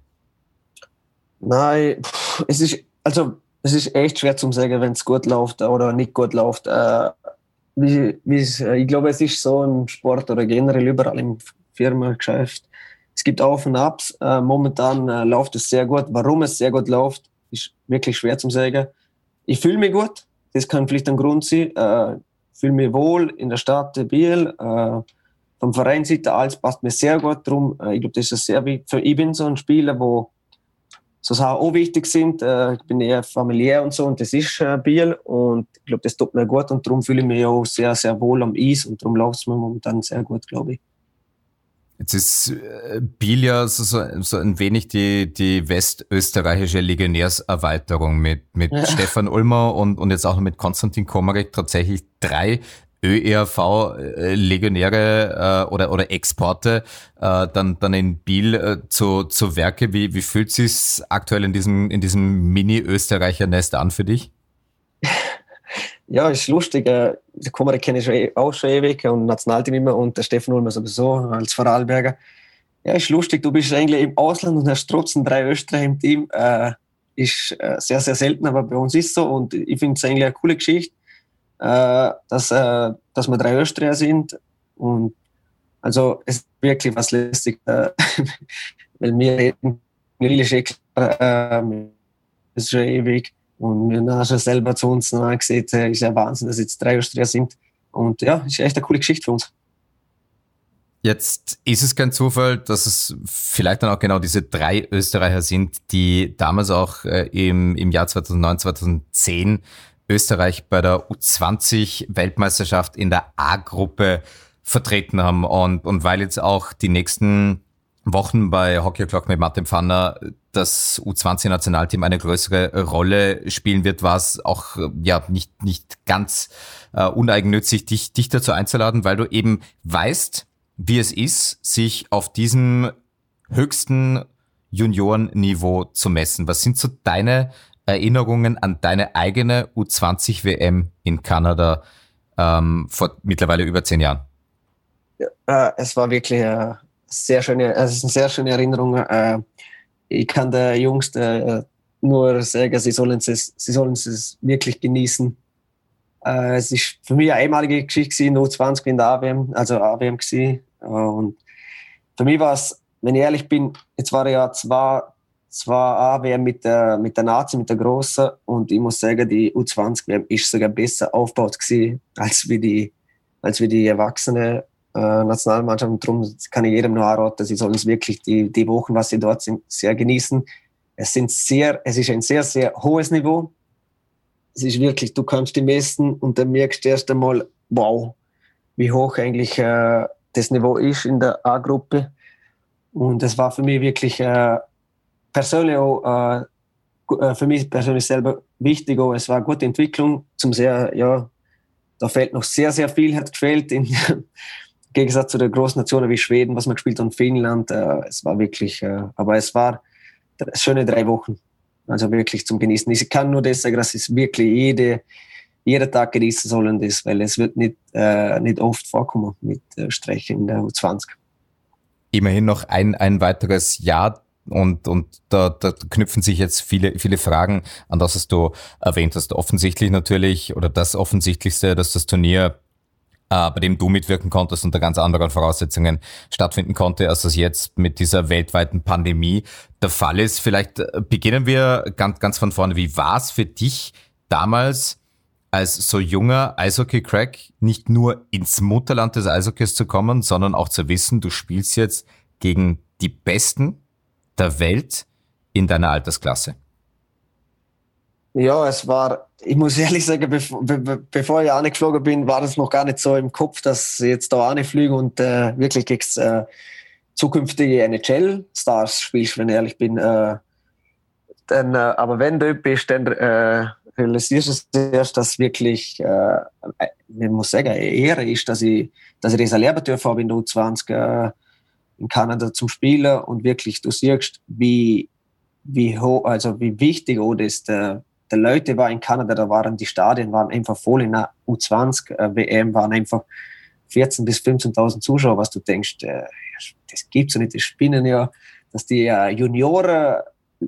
Nein, es ist echt schwer zu sagen, wenn es gut läuft oder nicht gut läuft. Ich glaube, es ist so im Sport oder generell überall im Firmengeschäft. Es gibt Auf und Abs. Momentan läuft es sehr gut. Warum es sehr gut läuft, ist wirklich schwer zu sagen. Ich fühle mich gut. Das kann vielleicht ein Grund sein. Ich fühle mich wohl in der Stadt Biel. Vom Vereinsseite alles passt mir sehr gut. Darum, ich glaube, das ist sehr wichtig. Ich bin so ein Spieler, wo so Sachen auch wichtig sind. Ich bin eher familiär und so und das ist Biel und ich glaube, das tut mir gut und darum fühle ich mich auch sehr, sehr wohl am Eis und darum läuft es mir momentan sehr gut, glaube ich. Jetzt ist Biel ja so ein wenig die westösterreichische Legionärserweiterung mit Stefan Ulmer und jetzt auch noch mit Konstantin Komarek tatsächlich 3 ÖERV-Legionäre oder Exporte dann in Biel zu Werke. Wie fühlt es sich aktuell in diesem Mini-Österreicher-Nest an für dich? Ja, ist lustig. Der Kummer kenne ich auch schon ewig und Nationalteam immer und der Steffen Ulmer sowieso als Vorarlberger. Ja, ist lustig. Du bist eigentlich im Ausland und hast trotzdem 3 Österreicher im Team. Ist sehr, sehr selten, aber bei uns ist so und ich finde es eigentlich eine coole Geschichte, dass wir 3 Österreicher sind und also es ist wirklich was lästig, weil wir reden ist schon ewig und wir haben schon selber zu uns gesehen, ist ja Wahnsinn, dass jetzt 3 Österreicher sind und ja, ist echt eine coole Geschichte für uns. Jetzt ist es kein Zufall, dass es vielleicht dann auch genau diese 3 Österreicher sind, die damals auch im Jahr 2009, 2010 Österreich bei der U20-Weltmeisterschaft in der A-Gruppe vertreten haben. Und weil jetzt auch die nächsten Wochen bei Hockey O'Clock mit Martin Pfanner das U20-Nationalteam eine größere Rolle spielen wird, war es auch ja nicht ganz uneigennützig, dich dazu einzuladen, weil du eben weißt, wie es ist, sich auf diesem höchsten Juniorenniveau zu messen. Was sind so deine Erinnerungen an deine eigene U20-WM in Kanada vor mittlerweile über 10 Jahren? Ja, es war wirklich eine sehr schöne Erinnerung. Ich kann der Jungs nur sagen, sie sollen es wirklich genießen. Es ist für mich eine einmalige Geschichte gewesen, U20 in der AWM, also AWM gewesen. Und für mich war es, wenn ich ehrlich bin, jetzt war ja zwei AWM mit der Nazi, mit der Grossen, und ich muss sagen, die U20-WM ist sogar besser aufgebaut gewesen, als wie die erwachsene Nationalmannschaft. Und darum kann ich jedem nur anraten, sie sollen es wirklich die Wochen, was sie dort sind, sehr genießen. Es ist ein sehr, sehr hohes Niveau. Es ist wirklich, du kannst die messen und dann merkst du erst einmal, wow, wie hoch eigentlich das Niveau ist in der A-Gruppe. Und das war für mich wirklich persönlich auch, für mich persönlich selber wichtig. Auch. Es war eine gute Entwicklung. Da fehlt noch sehr, sehr viel, hat gefehlt im Gegensatz zu den großen Nationen wie Schweden, was man gespielt hat, und Finnland. Es war wirklich, aber es war schöne 3 Wochen. Also wirklich zum Genießen. Ich kann nur das sagen, dass es wirklich jeder Tag genießen sollen, weil es wird nicht oft vorkommen mit Streichen in der U20. Immerhin noch ein weiteres Jahr und da knüpfen sich jetzt viele Fragen an das, was du erwähnt hast. Offensichtlich natürlich, oder das Offensichtlichste, dass das Turnier, bei dem du mitwirken konntest, unter ganz anderen Voraussetzungen stattfinden konnte, als das jetzt mit dieser weltweiten Pandemie der Fall ist. Vielleicht beginnen wir ganz von vorne. Wie war es für dich damals, als so junger Eishockey-Crack nicht nur ins Mutterland des Eishockeys zu kommen, sondern auch zu wissen, du spielst jetzt gegen die Besten der Welt in deiner Altersklasse? Ja, ich muss ehrlich sagen, bevor ich angeflogen bin, war das noch gar nicht so im Kopf, dass ich jetzt da anfliege und wirklich gegen zukünftige NHL-Stars spielst, wenn ich ehrlich bin. Aber wenn du bist, dann realisierst du erst, dass wirklich, ich muss sagen, eine Ehre ist, dass ich das erleben durfte in der U20 in Kanada zum Spielen, und wirklich du siehst, wie wichtig auch das der Leute war in Kanada. Da waren die Stadien waren einfach voll. In der U20-WM waren einfach 14.000 bis 15.000 Zuschauer, was du denkst, das gibt's ja nicht, das spinnen ja, dass die Junioren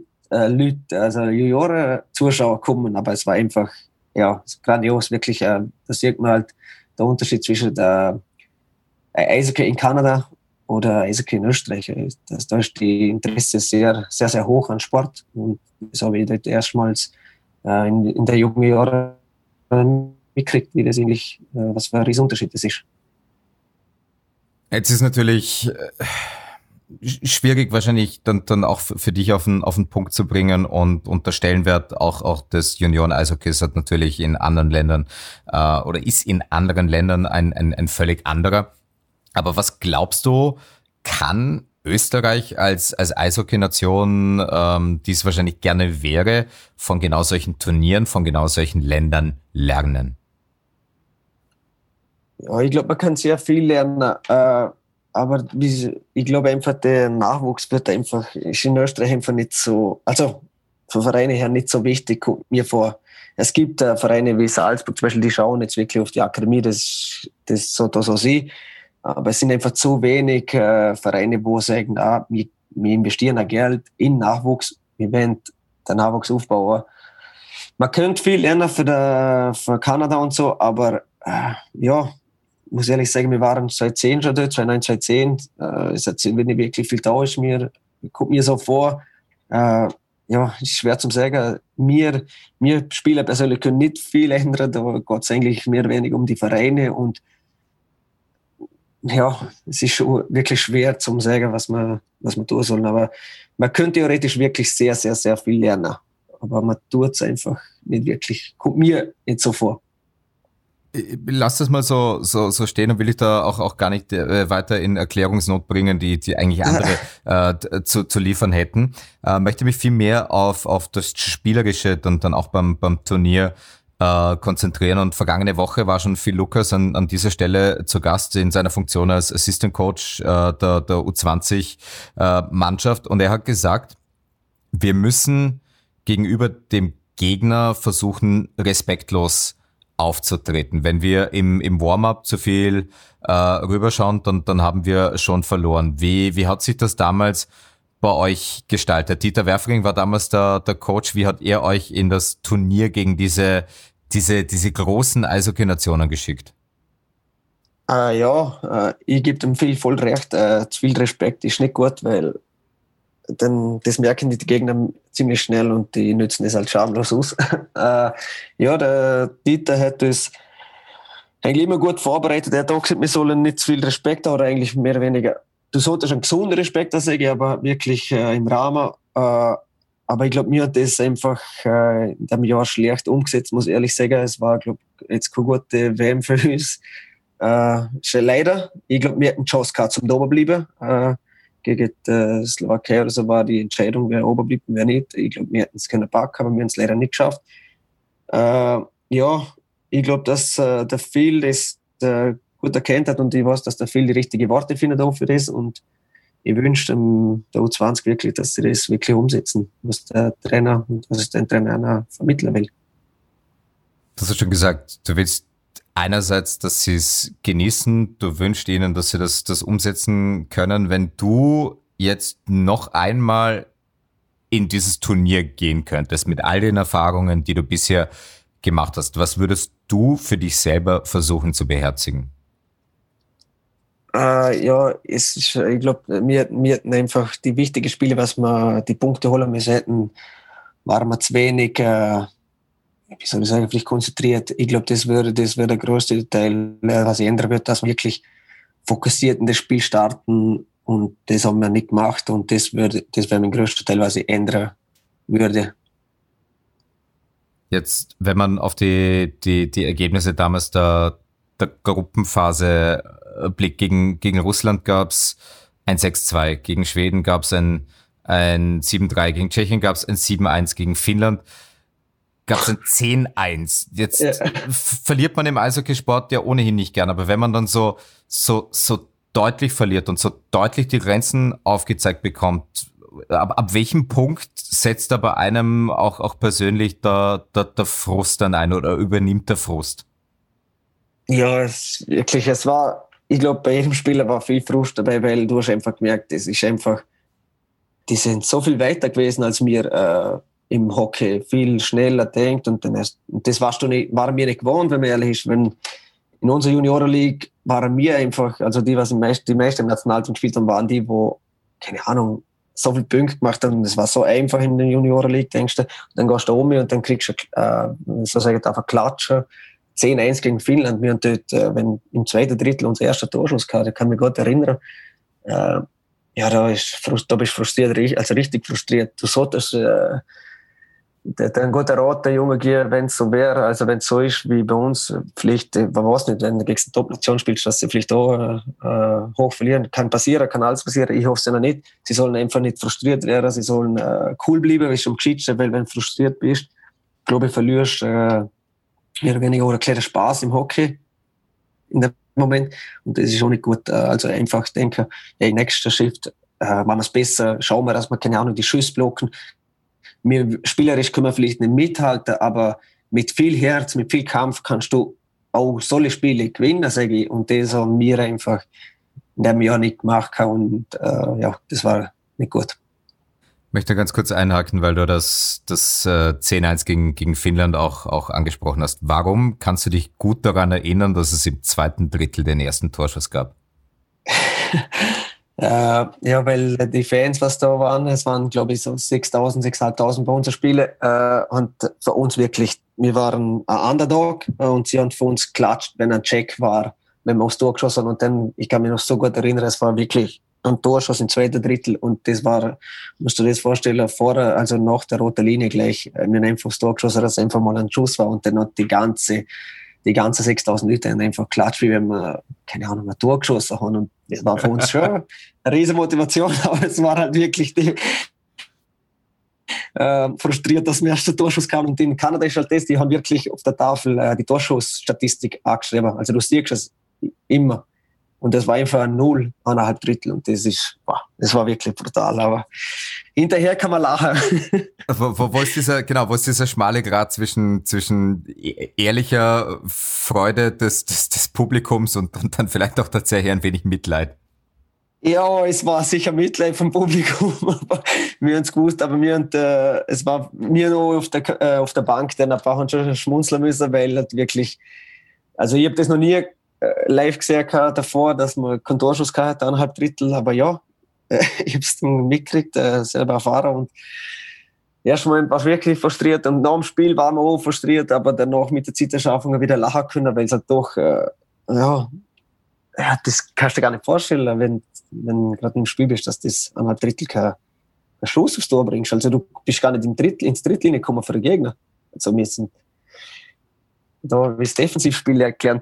Zuschauer kommen, aber es war einfach, ja, grandios, wirklich, da sieht man halt der Unterschied zwischen der Eishockey in Kanada oder Eishockey in Österreich. Da ist die Interesse sehr, sehr, sehr hoch an Sport, und das habe ich dort erstmals in der jungen Jahren mitgekriegt, wie das eigentlich, was für ein Riesenunterschied das ist. Jetzt ist natürlich schwierig wahrscheinlich dann auch für dich auf den Punkt zu bringen, und der Stellenwert auch des Junioren-Eishockeys hat natürlich in anderen Ländern oder ist in anderen Ländern ein völlig anderer. Aber was glaubst du, kann Österreich als Eishockey-Nation, die es wahrscheinlich gerne wäre, von genau solchen Turnieren, von genau solchen Ländern lernen? Ja, ich glaube, man kann sehr viel lernen, aber ich glaube einfach, der Nachwuchs ist in Österreich einfach nicht so, also von Vereine her nicht so wichtig, kommt mir vor. Es gibt Vereine wie Salzburg zum Beispiel, die schauen jetzt wirklich auf die Akademie, das so sie. Aber es sind einfach zu wenig Vereine, die sagen, wir investieren auch Geld in Nachwuchs, wir wollen den Nachwuchs aufbauen. Man könnte viel lernen für Kanada und so, aber muss ehrlich sagen, wir waren 2010 schon dort, 2009, 2010. Es hat nicht wirklich viel da ist. Kommt mir so vor, ist schwer zu sagen. Wir Spieler persönlich können nicht viel ändern, da geht es eigentlich mehr oder weniger um die Vereine und es ist schon wirklich schwer zu sagen, was man tun soll. Aber man könnte theoretisch wirklich sehr, sehr, sehr viel lernen. Aber man tut es einfach nicht wirklich. Kommt mir nicht so vor. Lass das mal so stehen und will ich da auch gar nicht weiter in Erklärungsnot bringen, die eigentlich andere zu liefern hätten. Möchte mich viel mehr auf das Spielerische dann auch beim Turnier konzentrieren. Und vergangene Woche war schon Phil Lucas an dieser Stelle zu Gast in seiner Funktion als Assistant Coach der U20 Mannschaft, und er hat gesagt, wir müssen gegenüber dem Gegner versuchen, respektlos aufzutreten. Wenn wir im Warm-up zu viel rüberschauen, dann haben wir schon verloren. Wie hat sich das damals bei euch gestaltet? Dieter Werfring war damals der Coach. Wie hat er euch in das Turnier gegen diese großen Eishockey-Nationen geschickt? Ich gebe dem viel voll recht. Zu viel Respekt ist nicht gut, weil das merken die Gegner ziemlich schnell und die nützen das halt schamlos aus. Der Dieter hat uns eigentlich immer gut vorbereitet. Er hat auch gesagt, wir sollen nicht zu viel Respekt haben, oder eigentlich mehr oder weniger. Du solltest einen gesunden Respekt sagen, aber wirklich im Rahmen. Aber ich glaube, mir hat das einfach in dem Jahr schlecht umgesetzt, muss ich ehrlich sagen. Es war, glaube ich, jetzt keine gute WM für uns. Schon leider. Ich glaube, wir hätten Chance gehabt, zum oben bleiben. Gegen die Slowakei oder so war die Entscheidung, wer oben bleibt und wer nicht. Ich glaube, wir hätten es können packen, aber wir haben es leider nicht geschafft. Ich glaube, dass der Phil das gut erkannt hat, und ich weiß, dass der Phil die richtigen Worte findet auch für das, und ich wünsche der U20 wirklich, dass sie das wirklich umsetzen, was der Trainer und was den Trainer vermitteln will. Du hast schon gesagt, du willst einerseits, dass sie es genießen, du wünschst ihnen, dass sie das umsetzen können. Wenn du jetzt noch einmal in dieses Turnier gehen könntest, mit all den Erfahrungen, die du bisher gemacht hast, was würdest du für dich selber versuchen zu beherzigen? Ich glaube, wir hatten einfach die wichtigen Spiele, was wir die Punkte holen müssen, waren wir zu wenig, vielleicht konzentriert. Ich glaube, das wäre der größte Teil, was ich ändern würde, dass wir wirklich fokussiert in das Spiel starten, und das haben wir nicht gemacht, und das wäre mein größter Teil, was ich ändern würde. Jetzt, wenn man auf die Ergebnisse damals der Gruppenphase blickt, gegen Russland gab's ein 6-2, gegen Schweden gab's ein 7-3, gegen Tschechien gab's ein 7-1, gegen Finnland gab's ein 10-1. Jetzt verliert man im Eishockeysport ja ohnehin nicht gern, aber wenn man dann so deutlich verliert und so deutlich die Grenzen aufgezeigt bekommt, ab welchem Punkt setzt da bei einem auch persönlich der Frust dann ein oder übernimmt der Frust? Ja, es war, ich glaube, bei jedem Spieler war viel Frust dabei, weil du hast einfach gemerkt, die sind so viel weiter gewesen als wir im Hockey, viel schneller denkt, und das waren wir nicht gewohnt, wenn man ehrlich ist. Wenn in unserer Juniorenliga waren wir einfach, also die meisten im Nationalteam gespielt haben, waren die, wo, keine Ahnung, so viele Punkte gemacht haben, und es war so einfach in der Juniorenliga, denkst du, und dann gehst du um und dann kriegst du, einfach Klatschen. 10-1 gegen Finnland. Wir haben dort, wenn im zweiten Drittel unser erster Torschuss gehabt, da kann mich gut erinnern. Da bist du frustriert, also richtig frustriert. Du solltest einen guten Rat der Jungen geben, wenn es so wäre, also wenn es so ist wie bei uns, vielleicht, man weiß nicht, wenn du gegen eine Top-Nation spielst, dass sie vielleicht auch hoch verlieren. Kann passieren, kann alles passieren. Ich hoffe es ja noch nicht. Sie sollen einfach nicht frustriert werden, sie sollen cool bleiben, ist am geschicktesten, weil wenn du frustriert bist, glaube ich, verlierst mehr oder weniger oder kleiner Spaß im Hockey in dem Moment. Und das ist auch nicht gut. Also einfach denken, nächster Shift, machen wir es besser, schauen wir, dass wir, keine Ahnung, die Schüsse blocken. spielerisch können wir vielleicht nicht mithalten, aber mit viel Herz, mit viel Kampf kannst du auch solche Spiele gewinnen, sage ich. Und das haben wir einfach in dem Jahr nicht gemacht und das war nicht gut. Ich möchte ganz kurz einhaken, weil du das 10-1 gegen Finnland auch angesprochen hast. Warum kannst du dich gut daran erinnern, dass es im zweiten Drittel den ersten Torschuss gab? Weil die Fans, was da waren, es waren, glaube ich, so 6.000, 6.500 bei uns Spiele, und für uns wirklich, wir waren ein Underdog und sie haben für uns geklatscht, wenn ein Check war, wenn wir aufs Tor geschossen haben. Und dann, ich kann mich noch so gut erinnern, es war wirklich ein Torschuss im zweiten Drittel und das war, musst du dir das vorstellen, also nach der roten Linie gleich, wir haben einfach aufs Tor geschossen, dass es einfach mal ein Schuss war und dann hat die ganze 6.000 Leute haben einfach klatscht, wie wenn wir, keine Ahnung, ein Tor geschossen haben. Und das war für uns schon eine riesen Motivation, aber es war halt wirklich frustriert, dass der erste Torschuss kam. Und in Kanada ist halt das, die haben wirklich auf der Tafel die Torschussstatistik angeschrieben. Also du siehst es immer. Und das war einfach ein 0, 1,5 Drittel. Und das war wirklich brutal. Aber hinterher kann man lachen. Wo ist dieser schmale Grat zwischen ehrlicher Freude des Publikums und dann vielleicht auch tatsächlich ein wenig Mitleid? Ja, es war sicher Mitleid vom Publikum. Wir haben es gewusst, aber es war mir noch auf der Bank, dann ein paar haben schon schmunzeln müssen, weil das wirklich, also ich habe das noch nie live gesehen davor, dass man keinen Torschuss gehabt hat, 1,5 Drittel, aber ja, ich habe es dann mitgekriegt, selber erfahren und erstmal war ich wirklich frustriert und nach dem Spiel waren wir auch frustriert, aber danach mit der Zeiterschaffung wieder lachen können, weil es halt doch, das kannst du dir gar nicht vorstellen, wenn gerade im Spiel bist, dass das 1,5 Drittel kein Schuss aufs Tor bringst. Also du bist gar nicht ins Drittlinie gekommen für den Gegner. Also wir sind da wie das Defensivspiel erklärt.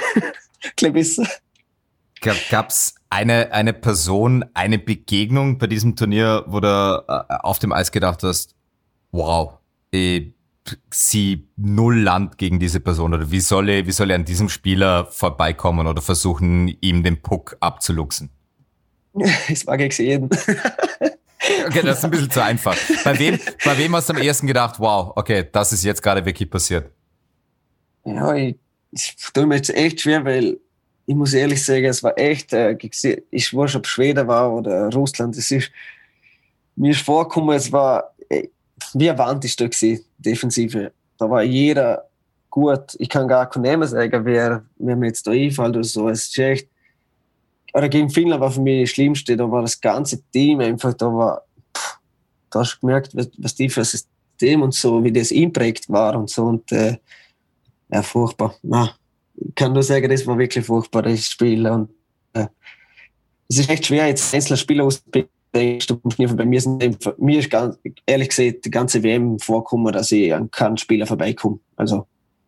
Gab's eine Person, eine Begegnung bei diesem Turnier, wo du auf dem Eis gedacht hast, wow, sie null Land gegen diese Person, oder wie soll ich an diesem Spieler vorbeikommen oder versuchen, ihm den Puck abzuluxen? Es war gegen jeden. Okay, das ist ein bisschen zu einfach. Bei wem hast du am ersten gedacht, wow, okay, das ist jetzt gerade wirklich passiert? Ja, ich tue mir jetzt echt schwer, weil ich muss ehrlich sagen, es war echt, ich weiß, ob Schweden war oder Russland, mir ist vorgekommen, es war wie eine Wand ist da gewesen, Defensive. Da war jeder gut. Ich kann gar keinen Namen sagen, wer mir jetzt da einfällt oder so. Es ist echt, oder gegen Finnland war für mich das Schlimmste, da war das ganze Team einfach, da hast du gemerkt, was die für ein System und so, wie das einprägt war und so und furchtbar. Ich kann nur sagen, das war wirklich furchtbar, das Spiel. Und es ist echt schwer, jetzt einzelne Spieler auszubilden. Bei mir ist ganz ehrlich gesagt die ganze WM vorgekommen, dass ich an keinen Spieler vorbeikomme. Also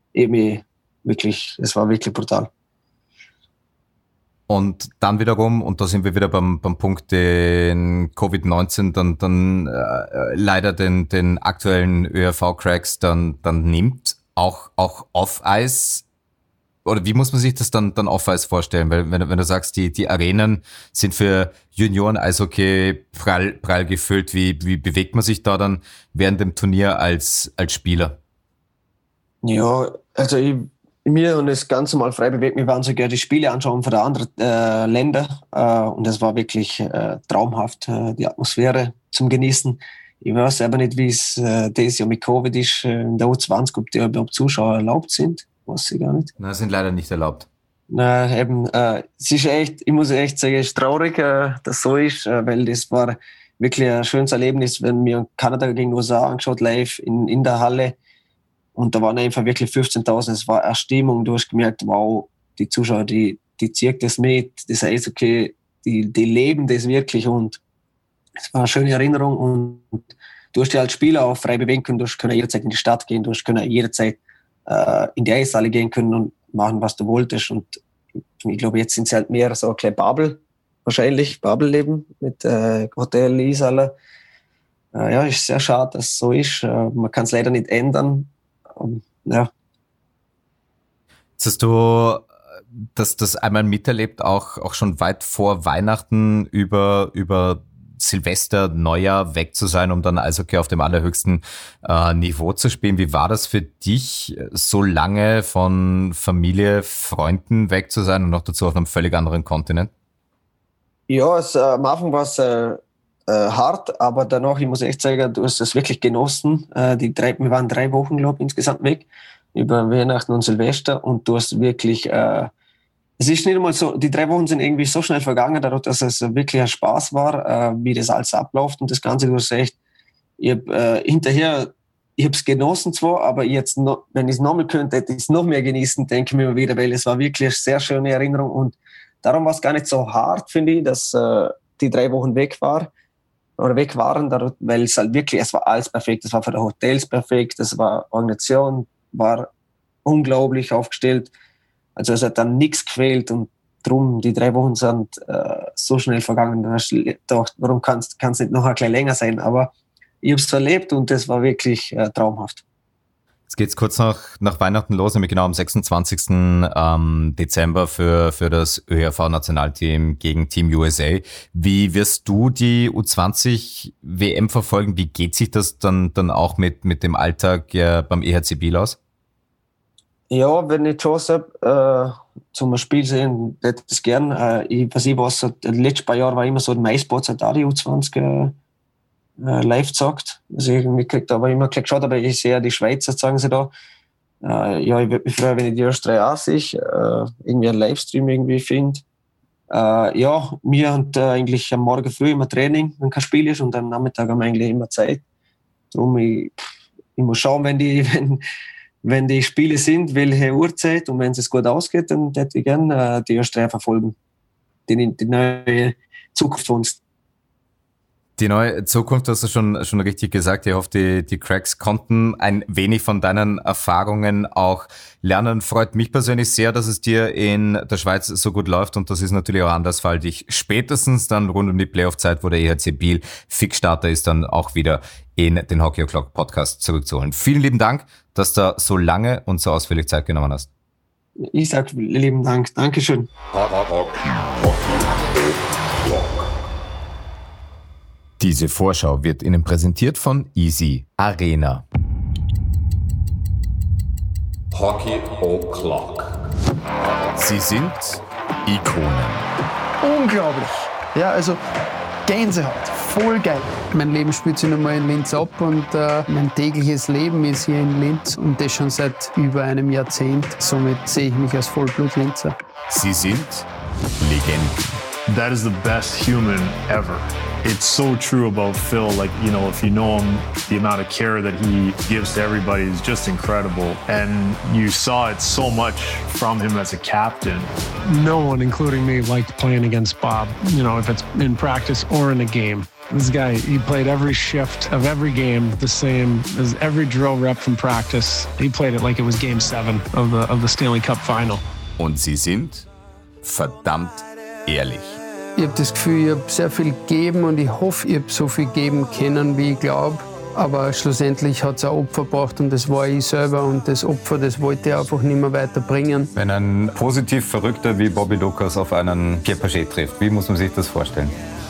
es war wirklich brutal. Und dann wiederum, und da sind wir wieder beim Punkt, den Covid-19 dann leider den aktuellen ÖRV-Cracks dann nimmt, auch Off-Eis. Oder wie muss man sich das dann Off-Eis vorstellen? Weil wenn du sagst, die Arenen sind für Junioren-Eishockey prall gefüllt, wie bewegt man sich da dann während dem Turnier als Spieler? Ja, also mir und das ganz normal frei bewegt. Wir waren sogar die Spiele anschauen von den anderen Ländern und es war wirklich traumhaft, die Atmosphäre zum Genießen. Ich weiß aber nicht, wie es dieses Jahr mit Covid ist, in der U20, ob die überhaupt Zuschauer erlaubt sind. Weiß ich gar nicht. Nein, sind leider nicht erlaubt. Nein, eben, es ist echt, ich muss echt sagen, es ist traurig, dass so ist, weil das war wirklich ein schönes Erlebnis, wenn wir Kanada gegen die USA angeschaut, live in der Halle. Und da waren einfach wirklich 15.000. Es war eine Stimmung. Du hast gemerkt, wow, die Zuschauer, die ziehen das mit. Das heißt, okay, die leben das wirklich. Und es war eine schöne Erinnerung. Und du hast dich als Spieler auch frei bewegen können. Du hast jederzeit in die Stadt gehen. Du hast jederzeit in die Eishalle gehen können und machen, was du wolltest. Und ich glaube, jetzt sind es halt mehr so ein kleines Bubble, wahrscheinlich Bubble-Leben mit Hotel, Eishalle. Ja, ist sehr schade, dass es so ist. Man kann es leider nicht ändern. Ja. Jetzt hast du das einmal miterlebt, auch schon weit vor Weihnachten über Silvester, Neujahr weg zu sein, um dann Eishockey auf dem allerhöchsten Niveau zu spielen. Wie war das für dich, so lange von Familie, Freunden weg zu sein und noch dazu auf einem völlig anderen Kontinent? Ja, am Anfang war es hart, aber danach, ich muss echt sagen, du hast es wirklich genossen. Wir waren 3 Wochen, glaube ich, insgesamt weg, über Weihnachten und Silvester, und du hast wirklich, es ist nicht einmal so, die 3 Wochen sind irgendwie so schnell vergangen, dadurch, dass es wirklich ein Spaß war, wie das alles abläuft und das Ganze, du hast echt, ich habe es genossen zwar, aber jetzt noch, wenn ich es nochmal könnte, hätte ich es noch mehr genießen, denke ich mir immer wieder, weil es war wirklich eine sehr schöne Erinnerung, und darum war es gar nicht so hart, finde ich, dass die 3 Wochen weg waren, weil es halt wirklich, es war alles perfekt, es war für die Hotels perfekt, es war Organisation, war unglaublich aufgestellt, also es hat dann nichts gefehlt, und drum, die 3 Wochen sind so schnell vergangen, da hast du gedacht, warum kann es nicht noch ein bisschen länger sein, aber ich habe es erlebt und das war wirklich traumhaft. Jetzt geht's kurz nach Weihnachten los, nämlich genau am 26. Dezember für das ÖHV-Nationalteam gegen Team USA. Wie wirst du die U20-WM verfolgen? Wie geht sich das dann auch mit dem Alltag beim EHC Biel aus? Ja, wenn ich die Chance habe, zum Spiel sehen, hätte ich das gern. Die letzten paar Jahre war immer so, die MySports hat auch die U20 live gesagt. Also ich kriege da aber immer geschaut, aber ich sehe die Schweizer, sagen sie da. Ich würde mich freuen, wenn ich die Österreicher auch sehe, irgendwie einen Livestream irgendwie finde. Wir haben eigentlich am Morgen früh immer Training, wenn kein Spiel ist, und am Nachmittag haben wir eigentlich immer Zeit. Darum, ich muss schauen, wenn die Spiele sind, welche Uhrzeit, und wenn es gut ausgeht, dann hätte ich gerne die Österreicher verfolgen. Die neue Zukunft von uns. Die neue Zukunft hast du schon richtig gesagt. Ich hoffe, die Cracks konnten ein wenig von deinen Erfahrungen auch lernen. Freut mich persönlich sehr, dass es dir in der Schweiz so gut läuft, und das ist natürlich auch anders, weil dich spätestens dann rund um die Playoff-Zeit, wo der EHC Biel Fixstarter ist, dann auch wieder in den Hockey O'Clock Podcast zurückzuholen. Vielen lieben Dank, dass du so lange und so ausführlich Zeit genommen hast. Ich sage lieben Dank. Dankeschön. Diese Vorschau wird Ihnen präsentiert von Easy Arena. Hockey O'Clock. Sie sind Ikonen. Unglaublich. Ja, also Gänsehaut. Voll geil. Mein Leben spielt sich nochmal in Linz ab, und mein tägliches Leben ist hier in Linz, und das schon seit über einem Jahrzehnt. Somit sehe ich mich als Vollblut-Linzer. Sie sind Legenden. That is the best human ever. It's so true about Phil. Like, you know, if you know him, the amount of care that he gives to everybody is just incredible. And you saw it so much from him as a captain. No one, including me, liked playing against Bob, you know, if it's in practice or in a game. This guy, he played every shift of every game the same as every drill rep from practice. He played it like it was Game 7 of the Stanley Cup Final. Und sie sind verdammt ehrlich. Ich habe das Gefühl, ich habe sehr viel gegeben, und ich hoffe, ich habe so viel geben können, wie ich glaube. Aber schlussendlich hat es ein Opfer gebracht, und das war ich selber. Und das Opfer, das wollte ich einfach nicht mehr weiterbringen. Wenn ein positiv Verrückter wie Bobby Lucas auf einen Pierre Pagé trifft, wie muss man sich das vorstellen?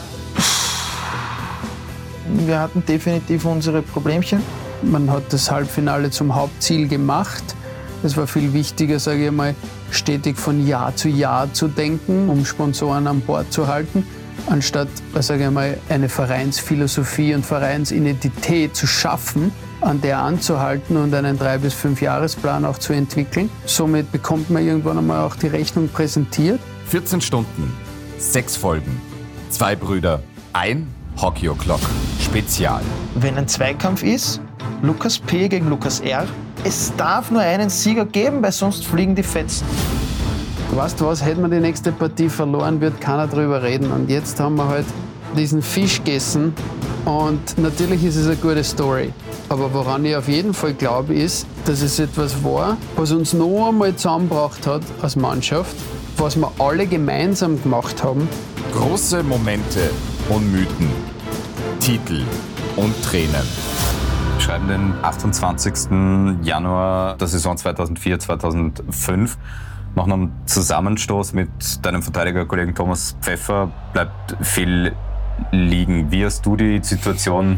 Wir hatten definitiv unsere Problemchen. Man hat das Halbfinale zum Hauptziel gemacht. Es war viel wichtiger, sage ich mal, stetig von Jahr zu Jahr zu denken, um Sponsoren an Bord zu halten, anstatt, sage ich mal, eine Vereinsphilosophie und Vereinsidentität zu schaffen, an der anzuhalten und einen 3- bis 5-Jahresplan auch zu entwickeln. Somit bekommt man irgendwann einmal auch die Rechnung präsentiert. 14 Stunden, 6 Folgen, 2 Brüder, ein Hockey O'Clock Spezial. Wenn ein Zweikampf ist, Lukas P. gegen Lukas R., es darf nur einen Sieger geben, weil sonst fliegen die Fetzen. Weißt du was, hätten wir die nächste Partie verloren, wird keiner drüber reden. Und jetzt haben wir halt diesen Fisch gegessen, und natürlich ist es eine gute Story. Aber woran ich auf jeden Fall glaube, ist, dass es etwas war, was uns noch einmal zusammengebracht hat als Mannschaft, was wir alle gemeinsam gemacht haben. Große Momente und Mythen, Titel und Tränen. Wir schreiben den 28. Januar der Saison 2004/2005. Nach einem Zusammenstoß mit deinem Verteidigerkollegen Thomas Pfeffer bleibt Phil liegen. Wie hast du die Situation,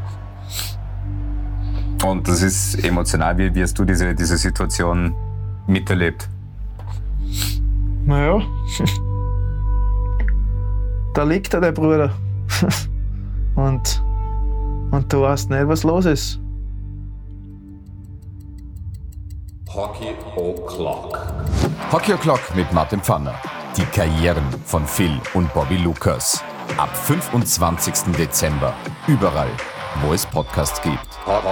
und das ist emotional, wie hast du diese Situation miterlebt? Naja, da liegt der Bruder. und du weißt nicht, was los ist. Hockey O'Clock. Hockey O'Clock mit Martin Pfanner. Die Karrieren von Phil und Bobby Lucas. Ab 25. Dezember. Überall, wo es Podcasts gibt.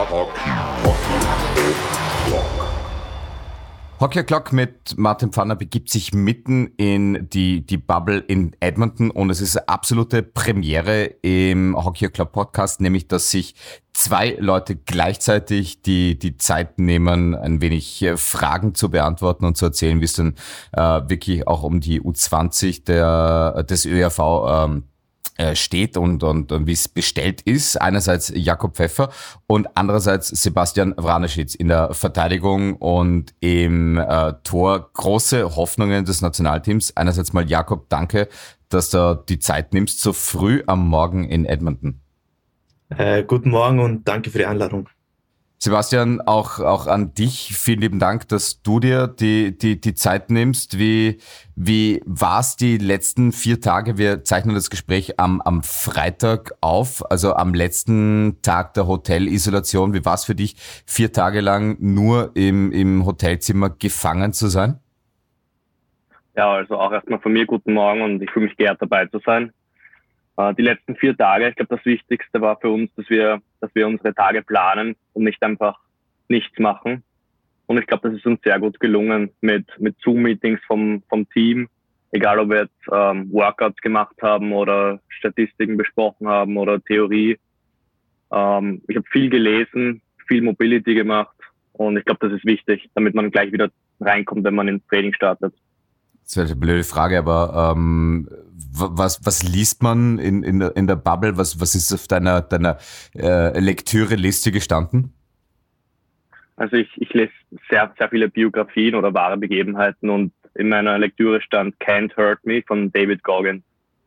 Hockey O'Clock mit Martin Pfanner begibt sich mitten in die Bubble in Edmonton und es ist eine absolute Premiere im Hockey O'Clock Podcast, nämlich dass sich zwei Leute gleichzeitig die Zeit nehmen, ein wenig Fragen zu beantworten und zu erzählen, wie es denn wirklich auch um die U20 des ÖRV steht und wie es bestellt ist. Einerseits Jakob Pfeffer und andererseits Sebastian Wraneschitz in der Verteidigung und im Tor. Große Hoffnungen des Nationalteams. Einerseits mal Jakob, danke, dass du die Zeit nimmst, so früh am Morgen in Edmonton. Guten Morgen und danke für die Einladung. Sebastian, auch an dich vielen lieben Dank, dass du dir die Zeit nimmst. Wie war es die letzten 4 Tage? Wir zeichnen das Gespräch am Freitag auf, also am letzten Tag der Hotelisolation. Wie war es für dich, 4 Tage lang nur im Hotelzimmer gefangen zu sein? Ja, also auch erstmal von mir guten Morgen und ich fühle mich geehrt, dabei zu sein. Die letzten 4 Tage, ich glaube, das Wichtigste war für uns, dass wir unsere Tage planen und nicht einfach nichts machen. Und ich glaube, das ist uns sehr gut gelungen mit Zoom-Meetings vom Team, egal ob wir jetzt Workouts gemacht haben oder Statistiken besprochen haben oder Theorie. Ich habe viel gelesen, viel Mobility gemacht und ich glaube, das ist wichtig, damit man gleich wieder reinkommt, wenn man ins Training startet. Das wäre eine blöde Frage, aber was liest man in der Bubble? Was ist auf deiner Lektüreliste gestanden? Also ich lese sehr, sehr viele Biografien oder wahre Begebenheiten und in meiner Lektüre stand Can't Hurt Me von David Goggins.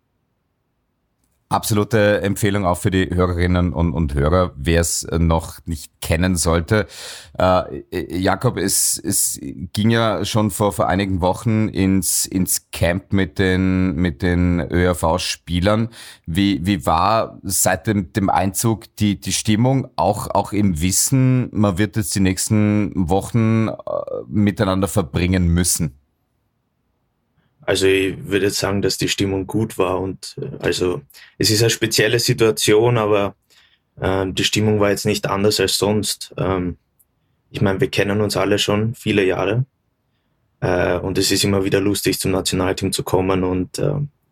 Absolute Empfehlung auch für die Hörerinnen und Hörer, wer es noch nicht kennen sollte. Jakob, es ging ja schon vor einigen Wochen ins Camp mit den ÖRV-Spielern. Wie war seit dem Einzug die Stimmung, auch im Wissen, man wird jetzt die nächsten Wochen miteinander verbringen müssen? Also ich würde jetzt sagen, dass die Stimmung gut war und also es ist eine spezielle Situation, aber die Stimmung war jetzt nicht anders als sonst. Ich meine, wir kennen uns alle schon viele Jahre und es ist immer wieder lustig, zum Nationalteam zu kommen und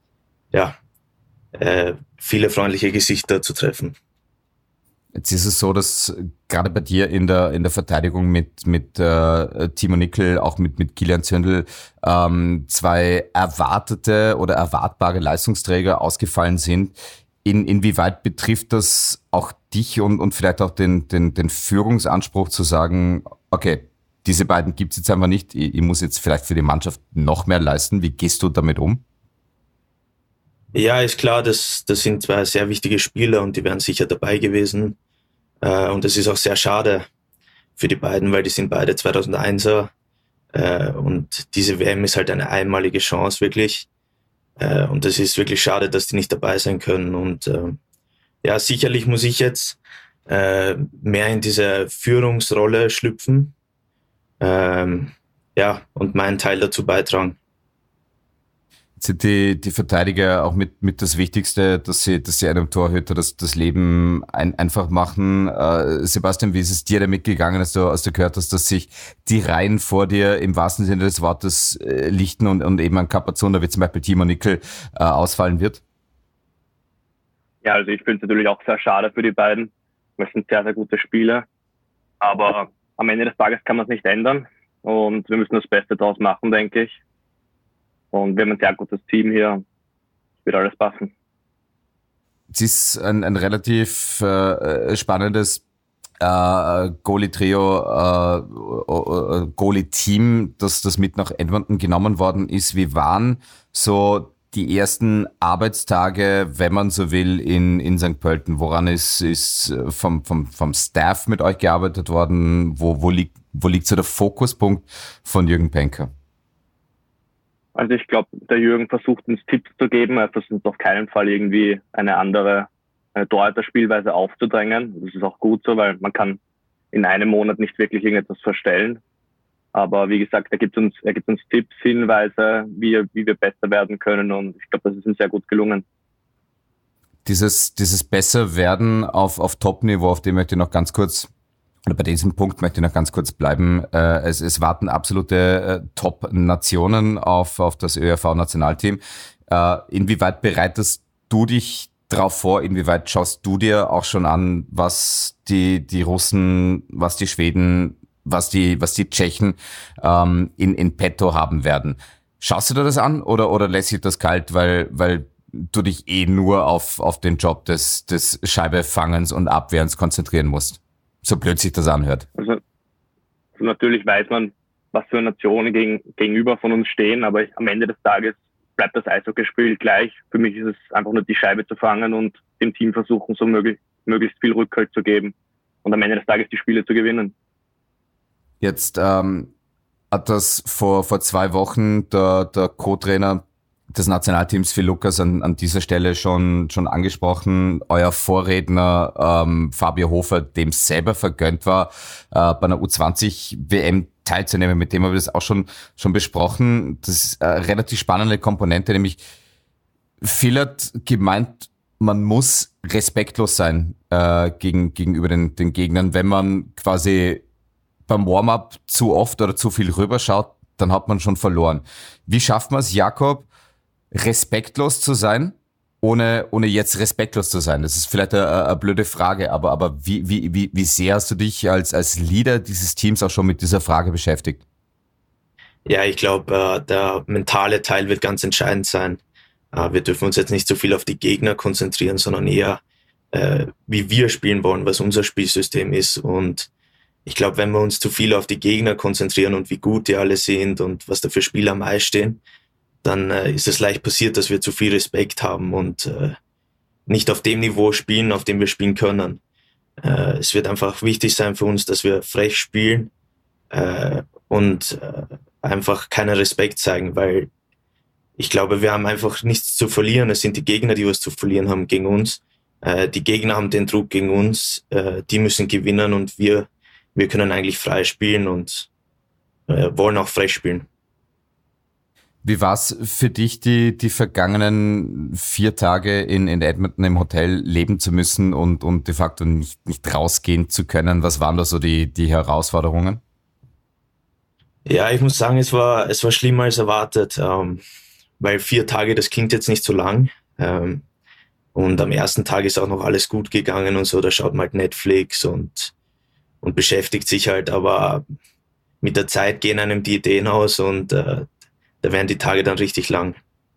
viele freundliche Gesichter zu treffen. Jetzt ist es so, dass gerade bei dir in der Verteidigung mit Timo Nickel, auch mit Kilian Zündel, 2 erwartete oder erwartbare Leistungsträger ausgefallen sind. Inwieweit betrifft das auch dich und vielleicht auch den Führungsanspruch zu sagen, okay, diese beiden gibt's jetzt einfach nicht, ich muss jetzt vielleicht für die Mannschaft noch mehr leisten. Wie gehst du damit um? Ja, ist klar, das sind 2 sehr wichtige Spieler und die wären sicher dabei gewesen. Und es ist auch sehr schade für die beiden, weil die sind beide 2001er. Und diese WM ist halt eine einmalige Chance, wirklich. Und es ist wirklich schade, dass die nicht dabei sein können. Und sicherlich muss ich jetzt mehr in diese Führungsrolle schlüpfen. Und meinen Teil dazu beitragen. Sind die Verteidiger auch mit das Wichtigste, dass sie einem Torhüter das Leben einfach machen. Sebastian, wie ist es dir damit gegangen, als du gehört hast, dass sich die Reihen vor dir im wahrsten Sinne des Wortes lichten und eben ein Kapazon, wie zum Beispiel Timo Nickel, ausfallen wird? Ja, also ich finde es natürlich auch sehr schade für die beiden. Das sind sehr, sehr gute Spieler. Aber am Ende des Tages kann man es nicht ändern. Und wir müssen das Beste daraus machen, denke ich. Und wir haben ein sehr gutes Team hier. Wird alles passen. Es ist ein relativ spannendes Goalie-Trio, Goalie-Team, das mit nach Edmonton genommen worden ist. Wie waren so die ersten Arbeitstage, wenn man so will, in St. Pölten? Woran ist vom Staff mit euch gearbeitet worden? Wo liegt so der Fokuspunkt von Jürgen Penker? Also ich glaube, der Jürgen versucht uns Tipps zu geben. Er versucht auf keinen Fall irgendwie eine Torhüter-Spielweise aufzudrängen. Das ist auch gut so, weil man kann in einem Monat nicht wirklich irgendetwas verstellen. Aber wie gesagt, er gibt uns Tipps, Hinweise, wie wir besser werden können, und ich glaube, das ist ihm sehr gut gelungen. Dieses Besserwerden auf Top-Niveau, auf dem möchte ich noch ganz kurz, oder bei diesem Punkt möchte ich noch ganz kurz bleiben. Es warten absolute Top-Nationen auf das ÖRV-Nationalteam. Inwieweit bereitest du dich drauf vor? Inwieweit schaust du dir auch schon an, was die Russen, was die Schweden, was die Tschechen in petto haben werden? Schaust du dir das an oder lässt sich das kalt, weil du dich nur auf den Job des Scheibefangens und Abwehrens konzentrieren musst? So blöd sich das anhört. Also natürlich weiß man, was für Nationen gegenüber von uns stehen, aber am Ende des Tages bleibt das Eishockeyspiel gleich. Für mich ist es einfach nur die Scheibe zu fangen und dem Team versuchen, so möglichst viel Rückhalt zu geben und am Ende des Tages die Spiele zu gewinnen. Jetzt hat das vor 2 Wochen der Co-Trainer des Nationalteams Phil Lucas an dieser Stelle schon angesprochen. Euer Vorredner Fabio Hofer, dem selber vergönnt war, bei einer U20-WM teilzunehmen. Mit dem haben wir das auch schon besprochen. Das ist eine relativ spannende Komponente, nämlich Phil hat gemeint, man muss respektlos sein gegenüber den Gegnern. Wenn man quasi beim Warm-up zu oft oder zu viel rüberschaut, dann hat man schon verloren. Wie schafft man es, Jakob, respektlos zu sein, ohne jetzt respektlos zu sein? Das ist vielleicht eine blöde Frage, aber wie sehr hast du dich als Leader dieses Teams auch schon mit dieser Frage beschäftigt? Ja, ich glaube, der mentale Teil wird ganz entscheidend sein. Wir dürfen uns jetzt nicht so viel auf die Gegner konzentrieren, sondern eher, wie wir spielen wollen, was unser Spielsystem ist. Und ich glaube, wenn wir uns zu viel auf die Gegner konzentrieren und wie gut die alle sind und was da für Spieler am Eis stehen, dann ist es leicht passiert, dass wir zu viel Respekt haben und nicht auf dem Niveau spielen, auf dem wir spielen können. Es wird einfach wichtig sein für uns, dass wir frech spielen und einfach keinen Respekt zeigen, weil ich glaube, wir haben einfach nichts zu verlieren. Es sind die Gegner, die was zu verlieren haben gegen uns. Die Gegner haben den Druck gegen uns. Die müssen gewinnen und wir können eigentlich frei spielen und wollen auch frech spielen. Wie war es für dich, die vergangenen 4 Tage in Edmonton im Hotel leben zu müssen und de facto nicht rausgehen zu können? Was waren da so die Herausforderungen? Ja, ich muss sagen, es war schlimmer als erwartet, weil 4 Tage, das klingt jetzt nicht so lang. Und am ersten Tag ist auch noch alles gut gegangen und so, da schaut man halt Netflix und beschäftigt sich halt, aber mit der Zeit gehen einem die Ideen aus und da werden die Tage dann richtig lang.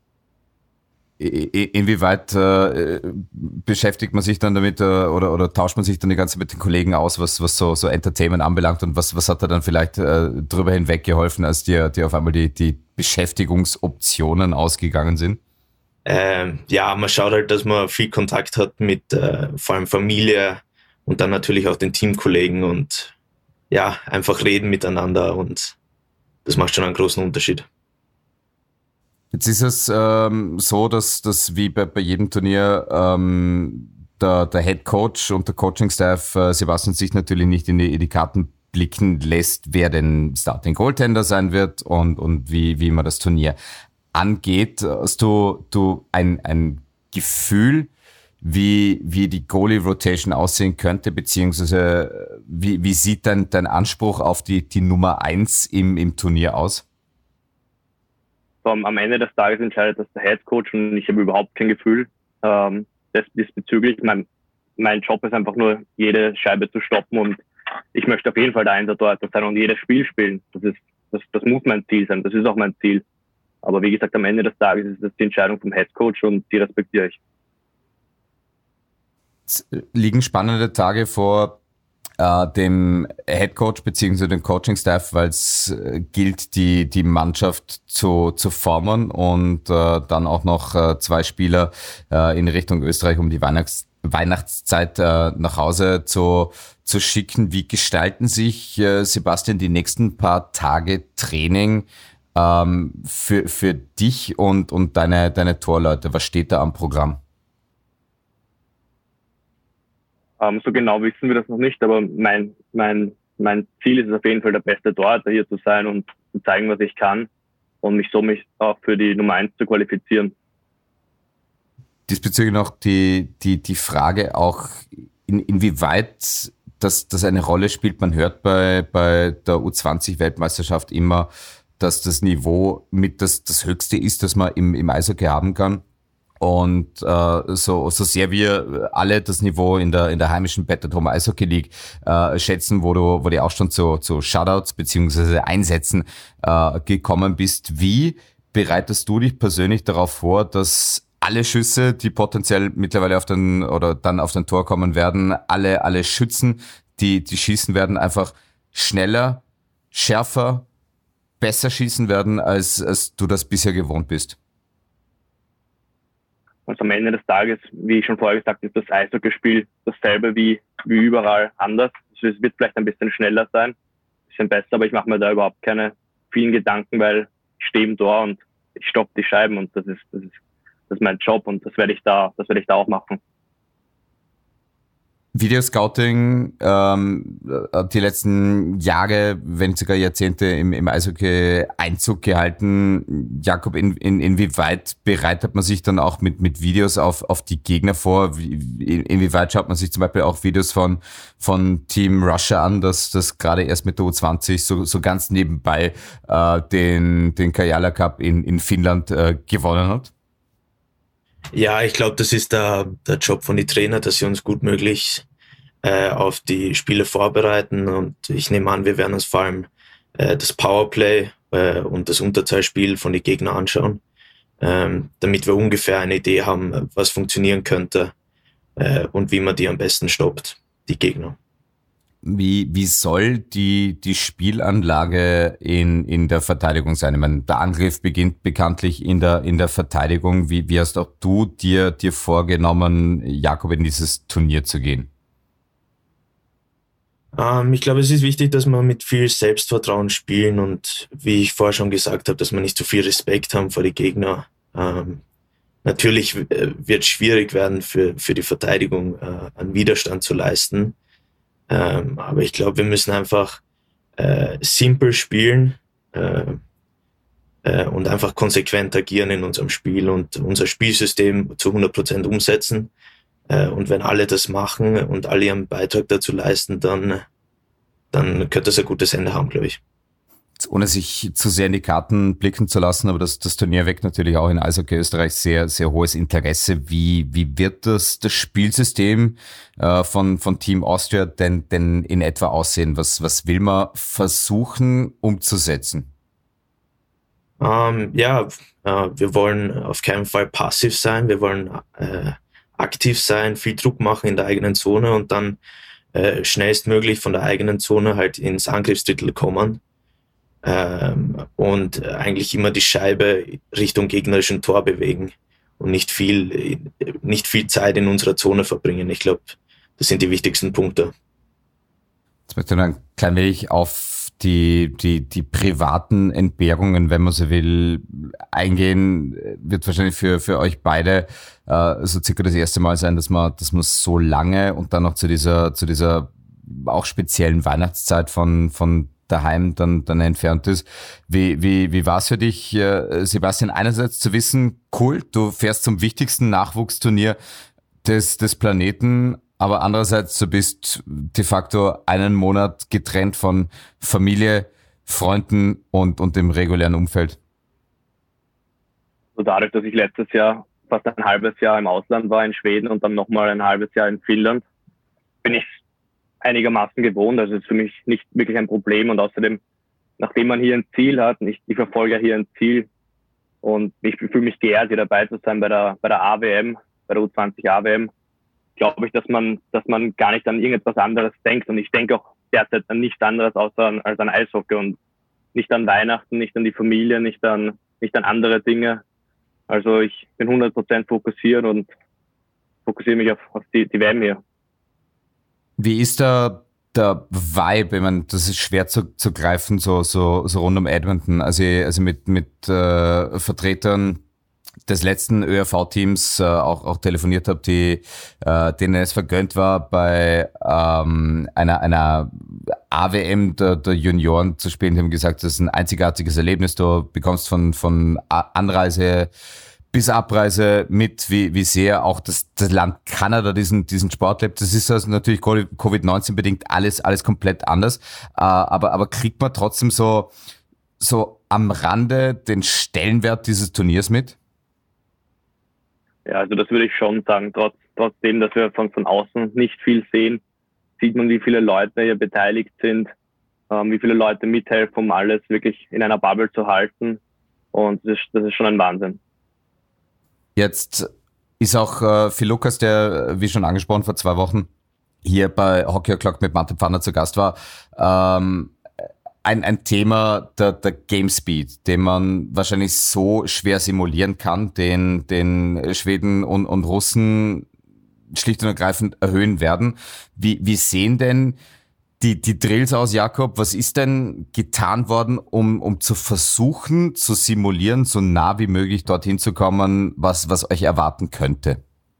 Inwieweit beschäftigt man sich dann damit oder tauscht man sich dann die ganze Zeit mit den Kollegen aus, was so Entertainment anbelangt, und was hat da dann vielleicht drüber hinweg geholfen, als dir auf einmal die Beschäftigungsoptionen ausgegangen sind? Ja, man schaut halt, dass man viel Kontakt hat mit vor allem Familie und dann natürlich auch den Teamkollegen und ja, einfach reden miteinander, und das macht schon einen großen Unterschied. Jetzt ist es so, dass wie bei jedem Turnier der Head Coach und der Coaching-Staff Sebastian sich natürlich nicht in die Karten blicken lässt, wer denn Starting Goaltender sein wird und wie man das Turnier angeht. Hast du ein Gefühl, wie die Goalie-Rotation aussehen könnte, beziehungsweise wie sieht dein Anspruch auf die Nummer 1 im Turnier aus? Am Ende des Tages entscheidet das der Head Coach und ich habe überhaupt kein Gefühl diesbezüglich. Mein Job ist einfach nur, jede Scheibe zu stoppen, und ich möchte auf jeden Fall der Einser-Torhüter sein und jedes Spiel spielen. Das muss mein Ziel sein, das ist auch mein Ziel. Aber wie gesagt, am Ende des Tages ist das die Entscheidung vom Head Coach und die respektiere ich. Es liegen spannende Tage vor dem Headcoach bzw. dem Coaching-Staff, weil es gilt, die Mannschaft zu formen und dann auch noch 2 Spieler in Richtung Österreich um die Weihnachtszeit nach Hause zu schicken. Wie gestalten sich, Sebastian, die nächsten paar Tage Training für dich und deine Torleute? Was steht da am Programm? So genau wissen wir das noch nicht, aber mein Ziel ist es auf jeden Fall, der beste Torhüter hier zu sein und zu zeigen, was ich kann und mich somit auch für die Nummer 1 zu qualifizieren. Diesbezüglich noch die Frage auch, inwieweit das eine Rolle spielt. Man hört bei der U20-Weltmeisterschaft immer, dass das Niveau mit das höchste ist, das man im Eishockey haben kann. Und so sehr wir alle das Niveau in der heimischen Betterdrum Eishockey League schätzen, wo du auch schon zu Shutouts beziehungsweise Einsätzen gekommen bist. Wie bereitest du dich persönlich darauf vor, dass alle Schüsse, die potenziell mittlerweile auf den Tor kommen werden, alle Schützen, die schießen werden, einfach schneller, schärfer, besser schießen werden, als du das bisher gewohnt bist? Also am Ende des Tages, wie ich schon vorher gesagt habe, ist das Eishockeyspiel dasselbe wie überall anders. Also es wird vielleicht ein bisschen schneller sein, ein bisschen besser, aber ich mache mir da überhaupt keine vielen Gedanken, weil ich stehe im Tor und ich stoppe die Scheiben und das ist mein Job und das werde ich da auch machen. Videoscouting, die letzten Jahre, wenn nicht sogar Jahrzehnte im Eishockey Einzug gehalten. Jakob, inwieweit bereitet man sich dann auch mit Videos auf die Gegner vor? Inwieweit schaut man sich zum Beispiel auch Videos von Team Russia an, das gerade erst mit der U20 so ganz nebenbei den Karjala Cup in Finnland gewonnen hat? Ja, ich glaube, das ist der Job von den Trainer, dass sie uns gut möglich auf die Spiele vorbereiten. Und ich nehme an, wir werden uns vor allem das Powerplay und das Unterzahlspiel von den Gegnern anschauen, damit wir ungefähr eine Idee haben, was funktionieren könnte und wie man die am besten stoppt, die Gegner. Wie soll die Spielanlage in der Verteidigung sein? Ich meine, der Angriff beginnt bekanntlich in der Verteidigung. Wie hast auch du dir vorgenommen, Jakob, in dieses Turnier zu gehen? Ich glaube, es ist wichtig, dass wir mit viel Selbstvertrauen spielen und wie ich vorher schon gesagt habe, dass wir nicht zu viel Respekt haben vor die Gegner. Natürlich wird es schwierig werden für die Verteidigung, einen Widerstand zu leisten. Aber ich glaube, wir müssen einfach simpel spielen und einfach konsequent agieren in unserem Spiel und unser Spielsystem zu 100% umsetzen. Und wenn alle das machen und alle ihren Beitrag dazu leisten, dann könnte das ein gutes Ende haben, glaube ich. Ohne sich zu sehr in die Karten blicken zu lassen, aber das Turnier weckt natürlich auch in Eishockey Österreich sehr, sehr hohes Interesse. Wie wird das Spielsystem von Team Austria denn in etwa aussehen? Was will man versuchen umzusetzen? Wir wollen auf keinen Fall passiv sein. Wir wollen aktiv sein, viel Druck machen in der eigenen Zone und dann schnellstmöglich von der eigenen Zone halt ins Angriffsdrittel kommen. Und eigentlich immer die Scheibe Richtung gegnerischen Tor bewegen und nicht viel Zeit in unserer Zone verbringen. Ich glaube, das sind die wichtigsten Punkte. Jetzt möchte ich noch ein klein wenig auf die privaten Entbehrungen, wenn man so will, eingehen. Wird wahrscheinlich für euch beide so circa das erste Mal sein, dass man so lange und dann noch zu dieser auch speziellen Weihnachtszeit von daheim dann entfernt ist. Wie war es für dich, Sebastian, einerseits zu wissen, cool, du fährst zum wichtigsten Nachwuchsturnier des Planeten, aber andererseits, du bist de facto einen Monat getrennt von Familie, Freunden und dem regulären Umfeld? So dadurch, dass ich letztes Jahr fast ein halbes Jahr im Ausland war, in Schweden und dann nochmal ein halbes Jahr in Finnland, bin ich einigermaßen gewohnt. Also es ist für mich nicht wirklich ein Problem und außerdem, nachdem man hier ein Ziel hat, ich verfolge hier ein Ziel und ich fühle mich geehrt, hier dabei zu sein bei der AWM, bei der U20 AWM. glaube ich, dass man gar nicht an irgendetwas anderes denkt. Und ich denke auch derzeit an nichts anderes als an Eishockey und nicht an Weihnachten, nicht an die Familie, nicht an andere Dinge. Also ich bin 100% fokussiert und fokussiere mich auf die WM hier. Wie ist der Vibe? Ich meine, das ist schwer zu greifen, so rund um Edmonton. Also mit Vertretern des letzten ÖRV-Teams auch telefoniert habe, denen es vergönnt war, bei einer AWM der Junioren zu spielen. Die haben gesagt, das ist ein einzigartiges Erlebnis. Du bekommst von Anreise bis Abreise mit, wie sehr auch das Land Kanada diesen Sport lebt. Das ist also natürlich Covid-19 bedingt alles komplett anders. Aber kriegt man trotzdem so am Rande den Stellenwert dieses Turniers mit? Ja, also das würde ich schon sagen. Trotzdem, dass wir von außen nicht viel sehen, sieht man, wie viele Leute hier beteiligt sind, wie viele Leute mithelfen, um alles wirklich in einer Bubble zu halten. Und das ist schon ein Wahnsinn. Jetzt ist auch Phil Lucas, der, wie schon angesprochen, vor 2 Wochen hier bei Hockey O'Clock mit Martin Pfanner zu Gast war, ein Thema der Game Speed, den man wahrscheinlich so schwer simulieren kann, den Schweden und Russen schlicht und ergreifend erhöhen werden. Wie sehen denn die Drills aus, Jakob? Was ist denn getan worden, um zu versuchen, zu simulieren, so nah wie möglich dorthin zu kommen, was euch erwarten könnte?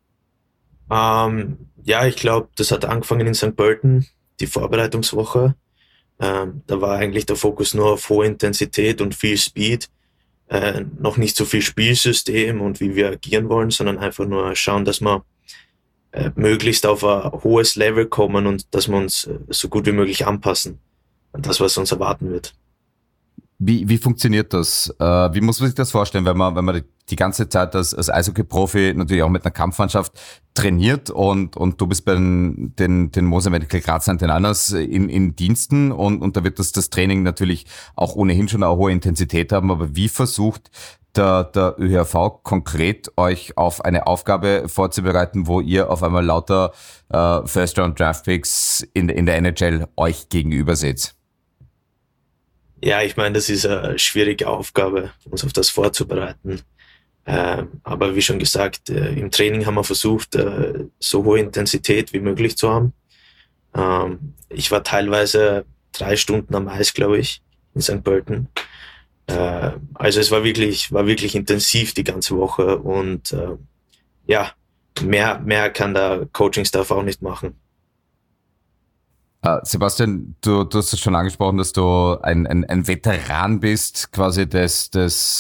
Ja, ich glaube, das hat angefangen in St. Pölten, die Vorbereitungswoche. Da war eigentlich der Fokus nur auf hohe Intensität und viel Speed. Noch nicht so viel Spielsystem und wie wir agieren wollen, sondern einfach nur schauen, dass wir möglichst auf ein hohes Level kommen und dass wir uns so gut wie möglich anpassen an das, was uns erwarten wird. Wie funktioniert das? Wie muss man sich das vorstellen, wenn man die ganze Zeit als Eishockey-Profi natürlich auch mit einer Kampfmannschaft trainiert und du bist bei den Moser Medical Graz St. Annas in Diensten und da wird das Training natürlich auch ohnehin schon eine hohe Intensität haben, aber wie versucht der ÖHV konkret euch auf eine Aufgabe vorzubereiten, wo ihr auf einmal lauter First-Round-Draft-Picks in der NHL euch gegenüber seht? Ja, ich meine, das ist eine schwierige Aufgabe, uns auf das vorzubereiten. Aber wie schon gesagt, im Training haben wir versucht, so hohe Intensität wie möglich zu haben. Ich war teilweise 3 Stunden am Eis, glaube ich, in St. Pölten. Also es war wirklich intensiv die ganze Woche und ja, mehr kann der Coaching-Staff auch nicht machen. Sebastian, du hast es schon angesprochen, dass du ein Veteran bist, quasi des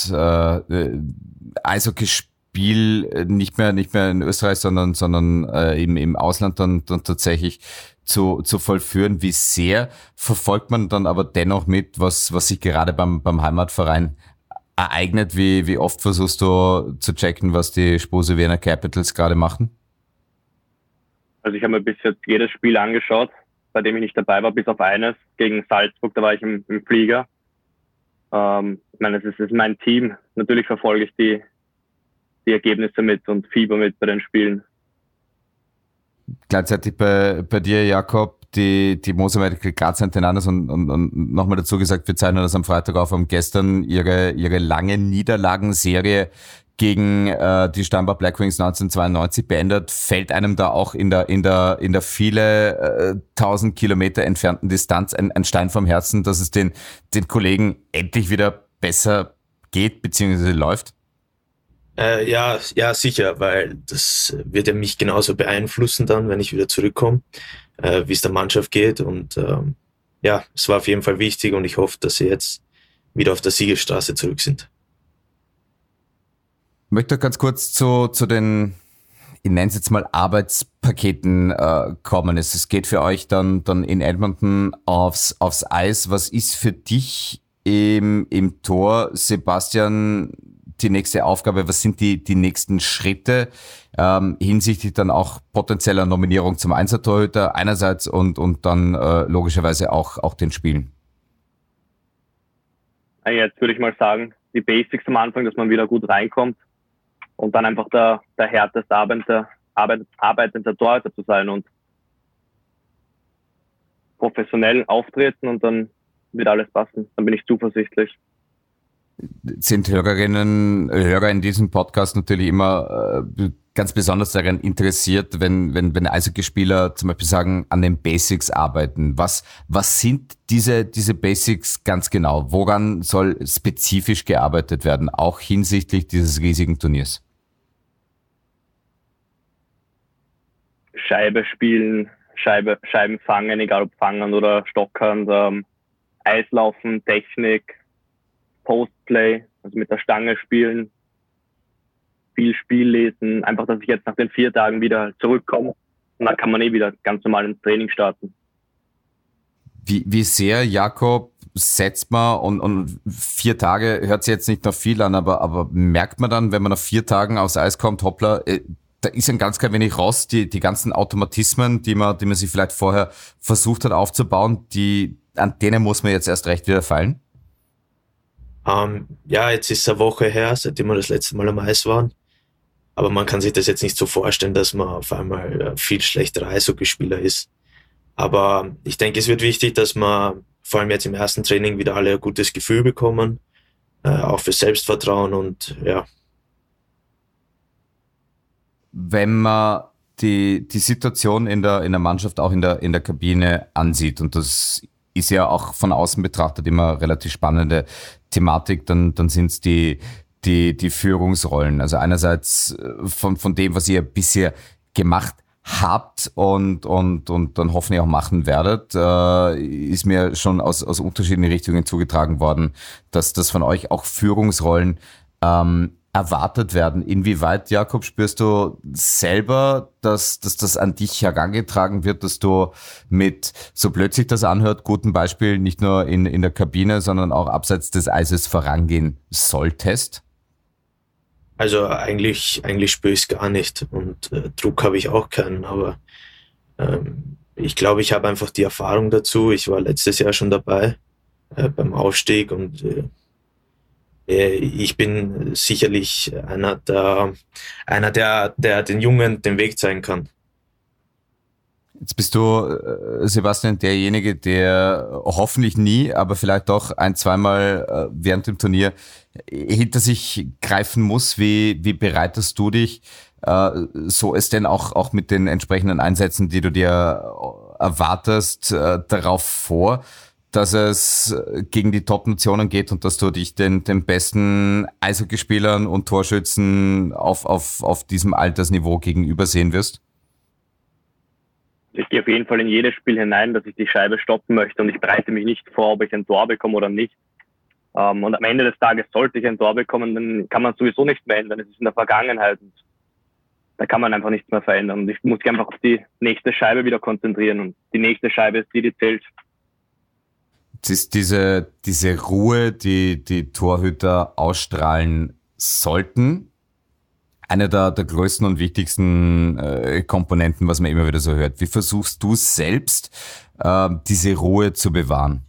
Eishockeyspiel nicht mehr in Österreich, sondern im Ausland dann tatsächlich zu vollführen. Wie sehr verfolgt man dann aber dennoch mit, was sich gerade beim Heimatverein ereignet? Wie oft versuchst du zu checken, was die Spose Wiener Capitals gerade machen? Also ich habe mir bis jetzt jedes Spiel angeschaut, bei dem ich nicht dabei war, bis auf eines gegen Salzburg, da war ich im Flieger. Ich meine, es ist mein Team. Natürlich verfolge ich die Ergebnisse mit und fieber mit bei den Spielen. Gleichzeitig bei dir, Jakob, die Moser Medical Graz St. Annas und nochmal dazu gesagt, wir zeichnen das am Freitag auf, haben gestern ihre lange Niederlagenserie gegen die Steinbach Blackwings 1992 beendet. Fällt einem da auch in der viele 1000 Kilometer entfernten Distanz ein Stein vom Herzen, dass es den Kollegen endlich wieder besser geht bzw. läuft? Ja, sicher, weil das wird ja mich genauso beeinflussen dann, wenn ich wieder zurückkomme, wie es der Mannschaft geht. Und ja, es war auf jeden Fall wichtig und ich hoffe, dass sie jetzt wieder auf der Siegesstraße zurück sind. Ich möchte ganz kurz zu den, ich nenne es jetzt mal Arbeitspaketen kommen. Es geht für euch dann in Edmonton aufs Eis. Was ist für dich im Tor, Sebastian, die nächste Aufgabe? Was sind die nächsten Schritte hinsichtlich dann auch potenzieller Nominierung zum Einsertorhüter einerseits und dann logischerweise auch den Spielen? Jetzt würde ich mal sagen, die Basics am Anfang, dass man wieder gut reinkommt und dann einfach der härteste arbeitender Torhüter zu sein und professionell auftreten und dann wird alles passen. Dann bin ich zuversichtlich. Sind Hörer in diesem Podcast natürlich immer ganz besonders daran interessiert, wenn Eishockeyspieler zum Beispiel sagen, an den Basics arbeiten. Was sind diese Basics ganz genau? Woran soll spezifisch gearbeitet werden, auch hinsichtlich dieses riesigen Turniers? Scheibe spielen, Scheiben fangen, egal ob fangen oder stockern, Eislaufen, Technik, Postplay, also mit der Stange spielen, viel Spiel lesen, einfach, dass ich jetzt nach den 4 Tagen wieder zurückkomme und dann kann man wieder ganz normal ins Training starten. Wie sehr, Jakob, setzt man und 4 Tage hört sich jetzt nicht noch viel an, aber merkt man dann, wenn man nach 4 Tagen aufs Eis kommt, hoppla, da ist ein ganz klein wenig raus, die ganzen Automatismen, die man sich vielleicht vorher versucht hat aufzubauen, an denen muss man jetzt erst recht wieder fallen? Jetzt ist es eine Woche her, seitdem wir das letzte Mal am Eis waren. Aber man kann sich das jetzt nicht so vorstellen, dass man auf einmal viel schlechterer Eishockeyspieler ist. Aber ich denke, es wird wichtig, dass wir vor allem jetzt im ersten Training wieder alle ein gutes Gefühl bekommen, auch für Selbstvertrauen und ja. Wenn man die Situation in der Mannschaft auch in der Kabine ansieht, und das ist ja auch von außen betrachtet immer relativ spannende Thematik, dann sind es die Führungsrollen. Also einerseits von dem, was ihr bisher gemacht habt und dann hoffentlich auch machen werdet, ist mir schon aus unterschiedlichen Richtungen zugetragen worden, dass das von euch auch Führungsrollen erwartet werden. Inwieweit, Jakob, spürst du selber, dass das an dich herangetragen wird, dass du mit, so blöd sich das anhört, gutem Beispiel nicht nur in der Kabine, sondern auch abseits des Eises vorangehen solltest? Also eigentlich spüre ich es gar nicht und Druck habe ich auch keinen, aber ich glaube, ich habe einfach die Erfahrung dazu. Ich war letztes Jahr schon dabei beim Aufstieg und ich bin sicherlich einer, der den Jungen den Weg zeigen kann. Jetzt bist du, Sebastian, derjenige, der hoffentlich nie, aber vielleicht doch 1-2 Mal während dem Turnier hinter sich greifen muss. Wie bereitest du dich, so es denn auch mit den entsprechenden Einsätzen, die du dir erwartest, darauf vor, dass es gegen die Top-Nationen geht und dass du dich den besten Eishockeyspielern und Torschützen auf diesem Altersniveau gegenüber sehen wirst? Ich gehe auf jeden Fall in jedes Spiel hinein, dass ich die Scheibe stoppen möchte und ich bereite mich nicht vor, ob ich ein Tor bekomme oder nicht. Und am Ende des Tages sollte ich ein Tor bekommen, dann kann man sowieso nichts mehr ändern. Es ist in der Vergangenheit und da kann man einfach nichts mehr verändern. Und ich muss mich einfach auf die nächste Scheibe wieder konzentrieren und die nächste Scheibe ist die zählt. Es ist diese Ruhe, die Torhüter ausstrahlen sollten, eine der größten und wichtigsten Komponenten, was man immer wieder so hört. Wie versuchst du selbst, diese Ruhe zu bewahren?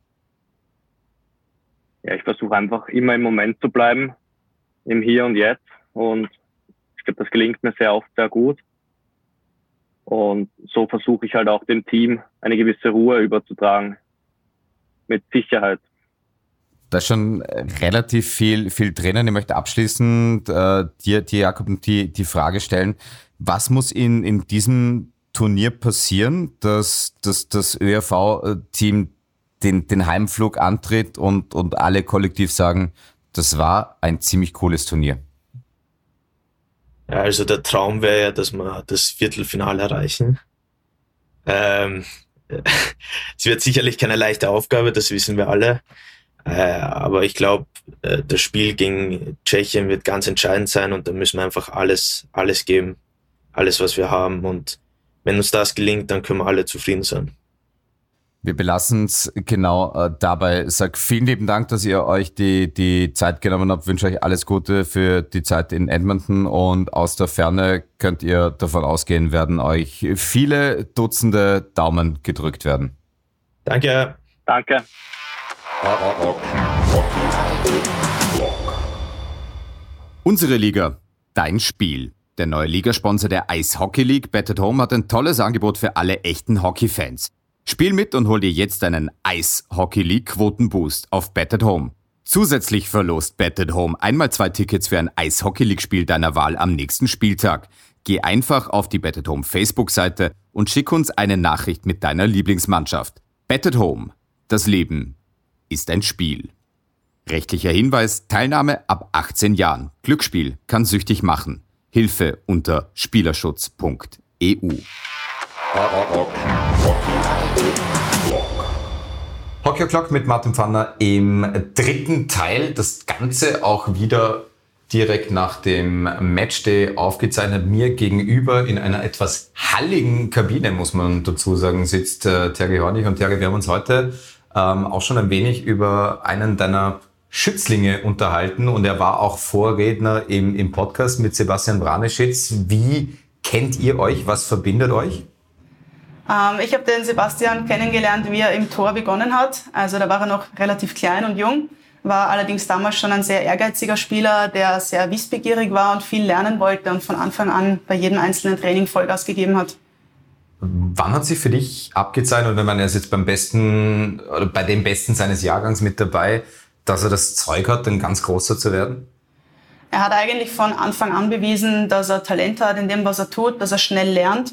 Ja, ich versuche einfach immer im Moment zu bleiben, im Hier und Jetzt. Und ich glaube, das gelingt mir sehr oft sehr gut. Und so versuche ich halt auch dem Team eine gewisse Ruhe überzutragen. Mit Sicherheit. Da ist schon relativ viel drinnen. Ich möchte abschließend dir, Jakob, die Frage stellen, was muss in diesem Turnier passieren, dass das ÖRV-Team den Heimflug antritt und alle kollektiv sagen, das war ein ziemlich cooles Turnier? Ja, also der Traum wäre ja, dass wir das Viertelfinale erreichen. Es wird sicherlich keine leichte Aufgabe, das wissen wir alle. Aber ich glaube, das Spiel gegen Tschechien wird ganz entscheidend sein und da müssen wir einfach alles geben, alles, was wir haben. Und wenn uns das gelingt, dann können wir alle zufrieden sein. Wir belassen es genau dabei. Ich sage vielen lieben Dank, dass ihr euch die Zeit genommen habt. Ich wünsche euch alles Gute für die Zeit in Edmonton und aus der Ferne könnt ihr davon ausgehen, werden euch viele Dutzende Daumen gedrückt werden. Danke. Danke. Unsere Liga, dein Spiel. Der neue Ligasponsor der Ice Hockey League, Bet@Home, hat ein tolles Angebot für alle echten Hockey-Fans. Spiel mit und hol dir jetzt einen Ice Hockey League Quotenboost auf Bet@Home. Zusätzlich verlost Bet@Home einmal 2 Tickets für ein Ice Hockey League Spiel deiner Wahl am nächsten Spieltag. Geh einfach auf die Bet@Home Facebook-Seite und schick uns eine Nachricht mit deiner Lieblingsmannschaft. Bet@Home. Das Leben ist ein Spiel. Rechtlicher Hinweis: Teilnahme ab 18 Jahren. Glücksspiel kann süchtig machen. Hilfe unter spielerschutz.eu. Hockey O'Clock mit Martin Pfanner im 3. Teil. Das Ganze auch wieder direkt nach dem Matchday aufgezeichnet. Mir gegenüber in einer etwas halligen Kabine, muss man dazu sagen, sitzt Terry Hornig. Und Terry, wir haben uns heute auch schon ein wenig über einen deiner Schützlinge unterhalten. Und er war auch Vorredner im Podcast mit Sebastian Branischitz. Wie kennt ihr euch? Was verbindet euch? Ich habe den Sebastian kennengelernt, wie er im Tor begonnen hat. Also da war er noch relativ klein und jung, war allerdings damals schon ein sehr ehrgeiziger Spieler, der sehr wissbegierig war und viel lernen wollte und von Anfang an bei jedem einzelnen Training Vollgas gegeben hat. Wann hat sich für dich abgezeichnet, wenn man jetzt beim Besten oder bei dem Besten seines Jahrgangs mit dabei, dass er das Zeug hat, ein ganz großer zu werden? Er hat eigentlich von Anfang an bewiesen, dass er Talent hat in dem, was er tut, dass er schnell lernt.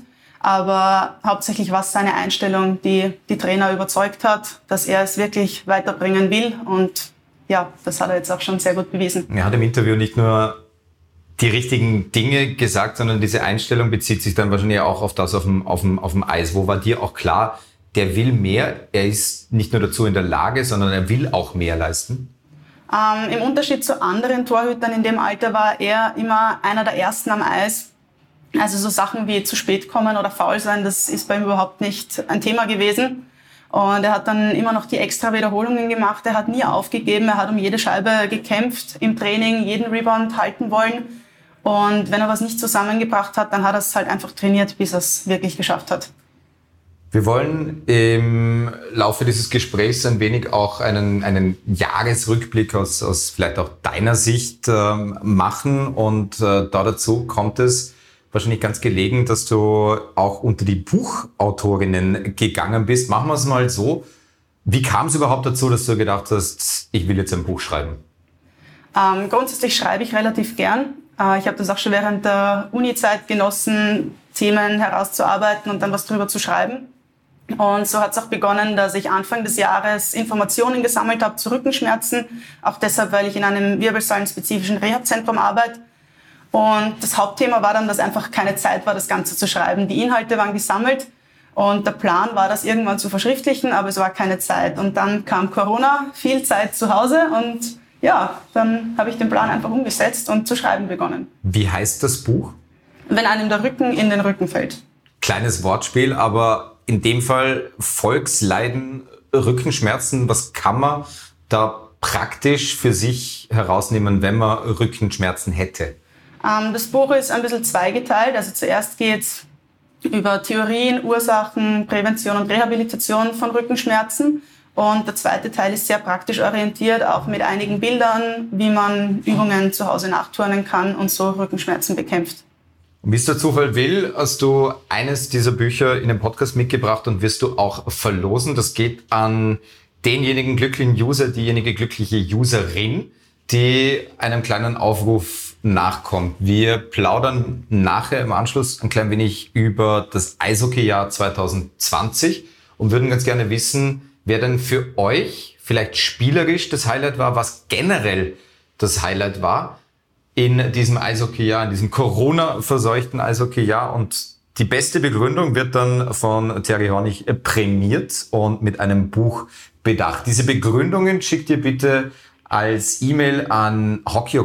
Aber hauptsächlich war es seine Einstellung, die die Trainer überzeugt hat, dass er es wirklich weiterbringen will. Und ja, das hat er jetzt auch schon sehr gut bewiesen. Er hat im Interview nicht nur die richtigen Dinge gesagt, sondern diese Einstellung bezieht sich dann wahrscheinlich auch auf das auf dem Eis. Wo war dir auch klar, der will mehr, er ist nicht nur dazu in der Lage, sondern er will auch mehr leisten? Im Unterschied zu anderen Torhütern in dem Alter war er immer einer der Ersten am Eis. Also so Sachen wie zu spät kommen oder faul sein, das ist bei ihm überhaupt nicht ein Thema gewesen. Und er hat dann immer noch die extra Wiederholungen gemacht. Er hat nie aufgegeben. Er hat um jede Scheibe gekämpft im Training, jeden Rebound halten wollen. Und wenn er was nicht zusammengebracht hat, dann hat er es halt einfach trainiert, bis er es wirklich geschafft hat. Wir wollen im Laufe dieses Gesprächs ein wenig auch einen Jahresrückblick aus vielleicht auch deiner Sicht machen. Und dazu kommt es wahrscheinlich ganz gelegen, dass du auch unter die Buchautorinnen gegangen bist. Machen wir es mal so. Wie kam es überhaupt dazu, dass du gedacht hast, ich will jetzt ein Buch schreiben? Grundsätzlich schreibe ich relativ gern. Ich habe das auch schon während der Uni-Zeit genossen, Themen herauszuarbeiten und dann was drüber zu schreiben. Und so hat es auch begonnen, dass ich Anfang des Jahres Informationen gesammelt habe zu Rückenschmerzen. Auch deshalb, weil ich in einem wirbelsäulenspezifischen Reha-Zentrum arbeite. Und das Hauptthema war dann, dass einfach keine Zeit war, das Ganze zu schreiben. Die Inhalte waren gesammelt und der Plan war, das irgendwann zu verschriftlichen, aber es war keine Zeit. Und dann kam Corona, viel Zeit zu Hause und ja, dann habe ich den Plan einfach umgesetzt und zu schreiben begonnen. Wie heißt das Buch? Wenn einem der Rücken in den Rücken fällt. Kleines Wortspiel, aber in dem Fall Volksleiden, Rückenschmerzen. Was kann man da praktisch für sich herausnehmen, wenn man Rückenschmerzen hätte? Das Buch ist ein bisschen zweigeteilt. Also zuerst geht es über Theorien, Ursachen, Prävention und Rehabilitation von Rückenschmerzen. Und der zweite Teil ist sehr praktisch orientiert, auch mit einigen Bildern, wie man Übungen zu Hause nachturnen kann und so Rückenschmerzen bekämpft. Und wie es der Zufall will, hast du eines dieser Bücher in den Podcast mitgebracht und wirst du auch verlosen. Das geht an denjenigen glücklichen User, diejenige glückliche Userin, die einem kleinen Aufruf nachkommt. Wir plaudern nachher im Anschluss ein klein wenig über das Eishockeyjahr 2020 und würden ganz gerne wissen, wer denn für euch vielleicht spielerisch das Highlight war, was generell das Highlight war in diesem Eishockeyjahr, in diesem Corona-verseuchten Eishockeyjahr. Und die beste Begründung wird dann von Terry Hornig prämiert und mit einem Buch bedacht. Diese Begründungen schickt ihr bitte als E-Mail an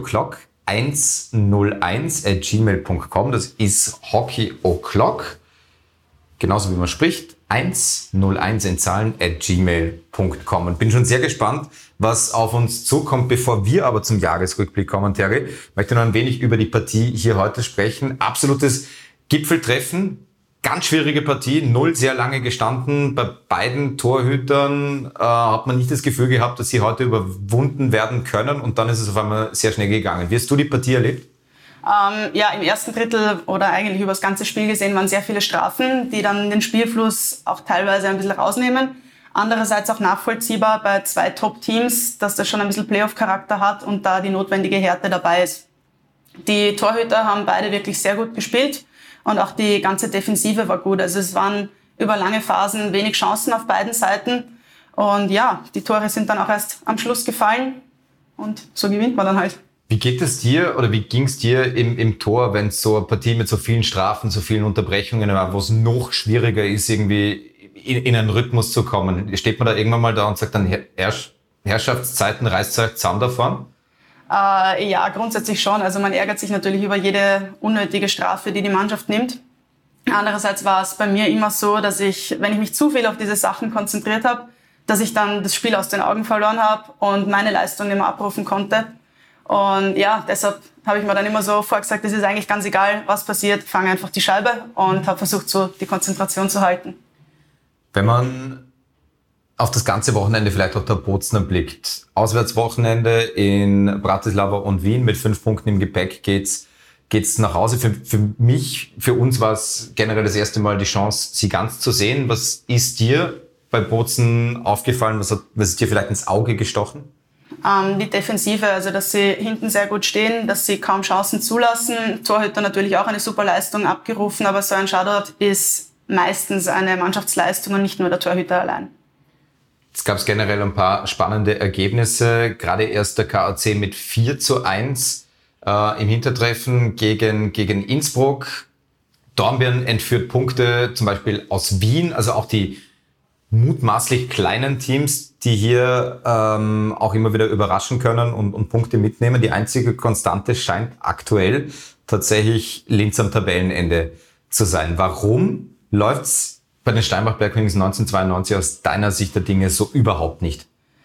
hockeyo'clock101@gmail.com. Das ist hockeyo'clock, genauso wie man spricht, 101 in Zahlen @gmail.com. Und bin schon sehr gespannt, was auf uns zukommt. Bevor wir aber zum Jahresrückblick kommen, Terry, möchte noch ein wenig über die Partie hier heute sprechen. Absolutes Gipfeltreffen. Ganz schwierige Partie, 0 sehr lange gestanden. Bei beiden Torhütern hat man nicht das Gefühl gehabt, dass sie heute überwunden werden können. Und dann ist es auf einmal sehr schnell gegangen. Wie hast du die Partie erlebt? Im ersten Drittel oder eigentlich über das ganze Spiel gesehen waren sehr viele Strafen, die dann den Spielfluss auch teilweise ein bisschen rausnehmen. Andererseits auch nachvollziehbar bei 2 Top-Teams, dass das schon ein bisschen Playoff-Charakter hat und da die notwendige Härte dabei ist. Die Torhüter haben beide wirklich sehr gut gespielt und auch die ganze Defensive war gut. Also es waren über lange Phasen wenig Chancen auf beiden Seiten. Und ja, die Tore sind dann auch erst am Schluss gefallen und so gewinnt man dann halt. Wie geht es dir oder wie ging es dir im Tor, wenn es so eine Partie mit so vielen Strafen, so vielen Unterbrechungen war, wo es noch schwieriger ist, irgendwie in einen Rhythmus zu kommen? Steht man da irgendwann mal da und sagt dann, Herrschaftszeiten, reißt euch zusammen davon? Ja, grundsätzlich schon. Also man ärgert sich natürlich über jede unnötige Strafe, die die Mannschaft nimmt. Andererseits war es bei mir immer so, dass ich, wenn ich mich zu viel auf diese Sachen konzentriert habe, dass ich dann das Spiel aus den Augen verloren habe und meine Leistung nicht mehr abrufen konnte. Und ja, deshalb habe ich mir dann immer so vorgesagt, es ist eigentlich ganz egal, was passiert, fange einfach die Scheibe und habe versucht, so die Konzentration zu halten. Wenn man auf das ganze Wochenende vielleicht auch der Bozner blickt, Auswärtswochenende in Bratislava und Wien mit 5 Punkten im Gepäck geht's nach Hause. Für mich, für uns war es generell das erste Mal die Chance, sie ganz zu sehen. Was ist dir bei Bozen aufgefallen? Was ist dir vielleicht ins Auge gestochen? Die Defensive, also dass sie hinten sehr gut stehen, dass sie kaum Chancen zulassen. Torhüter natürlich auch eine super Leistung abgerufen, aber so ein Shutout ist meistens eine Mannschaftsleistung und nicht nur der Torhüter allein. Es gab generell ein paar spannende Ergebnisse. Gerade erst der KAC mit 4:1 im Hintertreffen gegen Innsbruck. Dornbirn entführt Punkte, zum Beispiel aus Wien, also auch die mutmaßlich kleinen Teams, die hier auch immer wieder überraschen können und Punkte mitnehmen. Die einzige Konstante scheint aktuell tatsächlich Linz am Tabellenende zu sein. Warum läuft's bei den Steinbach Black Wings 1992 aus deiner Sicht der Dinge so überhaupt nicht?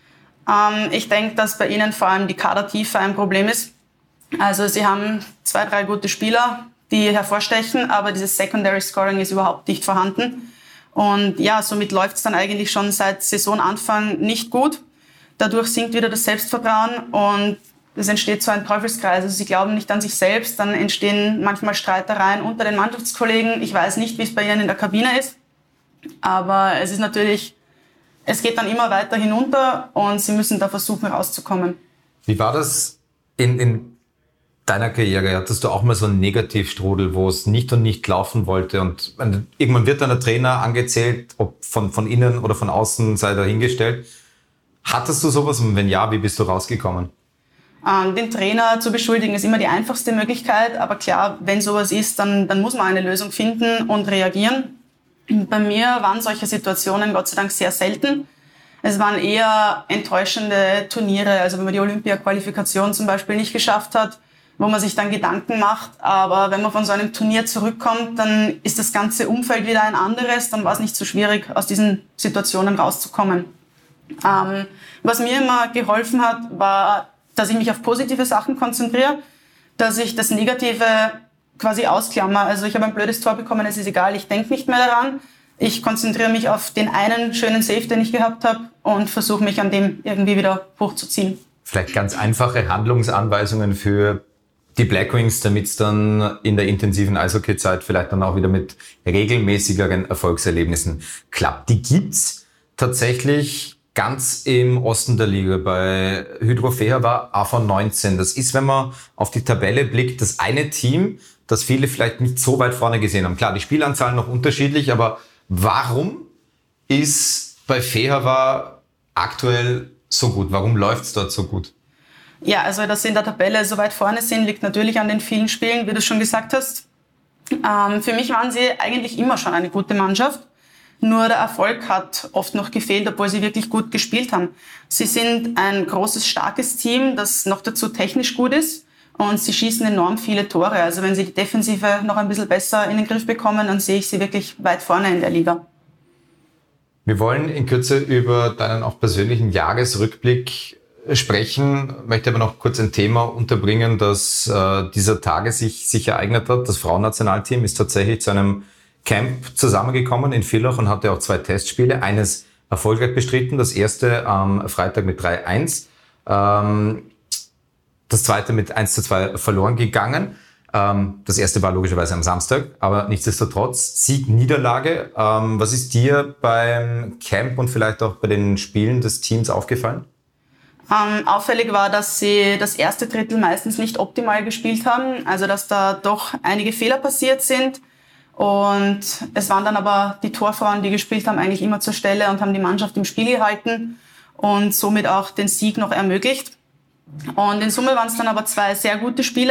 Ich denke, dass bei ihnen vor allem die Kadertiefe ein Problem ist. Also sie haben 2, 3 gute Spieler, die hervorstechen, aber dieses Secondary Scoring ist überhaupt nicht vorhanden. Und ja, somit läuft es dann eigentlich schon seit Saisonanfang nicht gut. Dadurch sinkt wieder das Selbstvertrauen und es entsteht so ein Teufelskreis. Also sie glauben nicht an sich selbst, dann entstehen manchmal Streitereien unter den Mannschaftskollegen. Ich weiß nicht, wie es bei ihnen in der Kabine ist, aber es ist natürlich, es geht dann immer weiter hinunter und sie müssen da versuchen rauszukommen. Wie war das in deiner Karriere? Hattest du auch mal so einen Negativstrudel, wo es nicht und nicht laufen wollte und irgendwann wird dann der Trainer angezählt, ob von innen oder von außen, sei dahingestellt. Hattest du sowas und wenn ja, wie bist du rausgekommen? Den Trainer zu beschuldigen ist immer die einfachste Möglichkeit, aber klar, wenn sowas ist, dann muss man eine Lösung finden und reagieren. Bei mir waren solche Situationen Gott sei Dank sehr selten. Es waren eher enttäuschende Turniere, also wenn man die Olympia-Qualifikation zum Beispiel nicht geschafft hat, wo man sich dann Gedanken macht. Aber wenn man von so einem Turnier zurückkommt, dann ist das ganze Umfeld wieder ein anderes. Dann war es nicht so schwierig, aus diesen Situationen rauszukommen. Was mir immer geholfen hat, war, dass ich mich auf positive Sachen konzentriere, dass ich das Negative quasi ausklammer. Also ich habe ein blödes Tor bekommen, es ist egal, ich denke nicht mehr daran. Ich konzentriere mich auf den einen schönen Save, den ich gehabt habe und versuche mich an dem irgendwie wieder hochzuziehen. Vielleicht ganz einfache Handlungsanweisungen für die Black Wings, damit es dann in der intensiven Eishockey-Zeit vielleicht dann auch wieder mit regelmäßigeren Erfolgserlebnissen klappt. Die gibt's tatsächlich ganz im Osten der Liga. Bei Hydro Feher AV19. Das ist, wenn man auf die Tabelle blickt, das eine Team, das viele vielleicht nicht so weit vorne gesehen haben. Klar, die Spielanzahlen noch unterschiedlich, aber warum ist bei Feher aktuell so gut? Warum läuft's dort so gut? Ja, also dass sie in der Tabelle so weit vorne sind, liegt natürlich an den vielen Spielen, wie du schon gesagt hast. Für mich waren sie eigentlich immer schon eine gute Mannschaft. Nur der Erfolg hat oft noch gefehlt, obwohl sie wirklich gut gespielt haben. Sie sind ein großes, starkes Team, das noch dazu technisch gut ist. Und sie schießen enorm viele Tore. Also wenn sie die Defensive noch ein bisschen besser in den Griff bekommen, dann sehe ich sie wirklich weit vorne in der Liga. Wir wollen in Kürze über deinen auch persönlichen Jahresrückblick sprechen. Ich möchte aber noch kurz ein Thema unterbringen, das dieser Tage sich ereignet hat. Das Frauennationalteam ist tatsächlich zu einem Camp zusammengekommen in Villach und hatte auch 2 Testspiele. Eines erfolgreich bestritten, das erste am Freitag mit 3:1. Das zweite mit 1:2 verloren gegangen. Das erste war logischerweise am Samstag, aber nichtsdestotrotz Sieg, Niederlage. Was ist dir beim Camp und vielleicht auch bei den Spielen des Teams aufgefallen? Auffällig war, dass sie das erste Drittel meistens nicht optimal gespielt haben, also dass da doch einige Fehler passiert sind. Und es waren dann aber die Torfrauen, die gespielt haben, eigentlich immer zur Stelle und haben die Mannschaft im Spiel gehalten und somit auch den Sieg noch ermöglicht. Und in Summe waren es dann aber 2 sehr gute Spiele.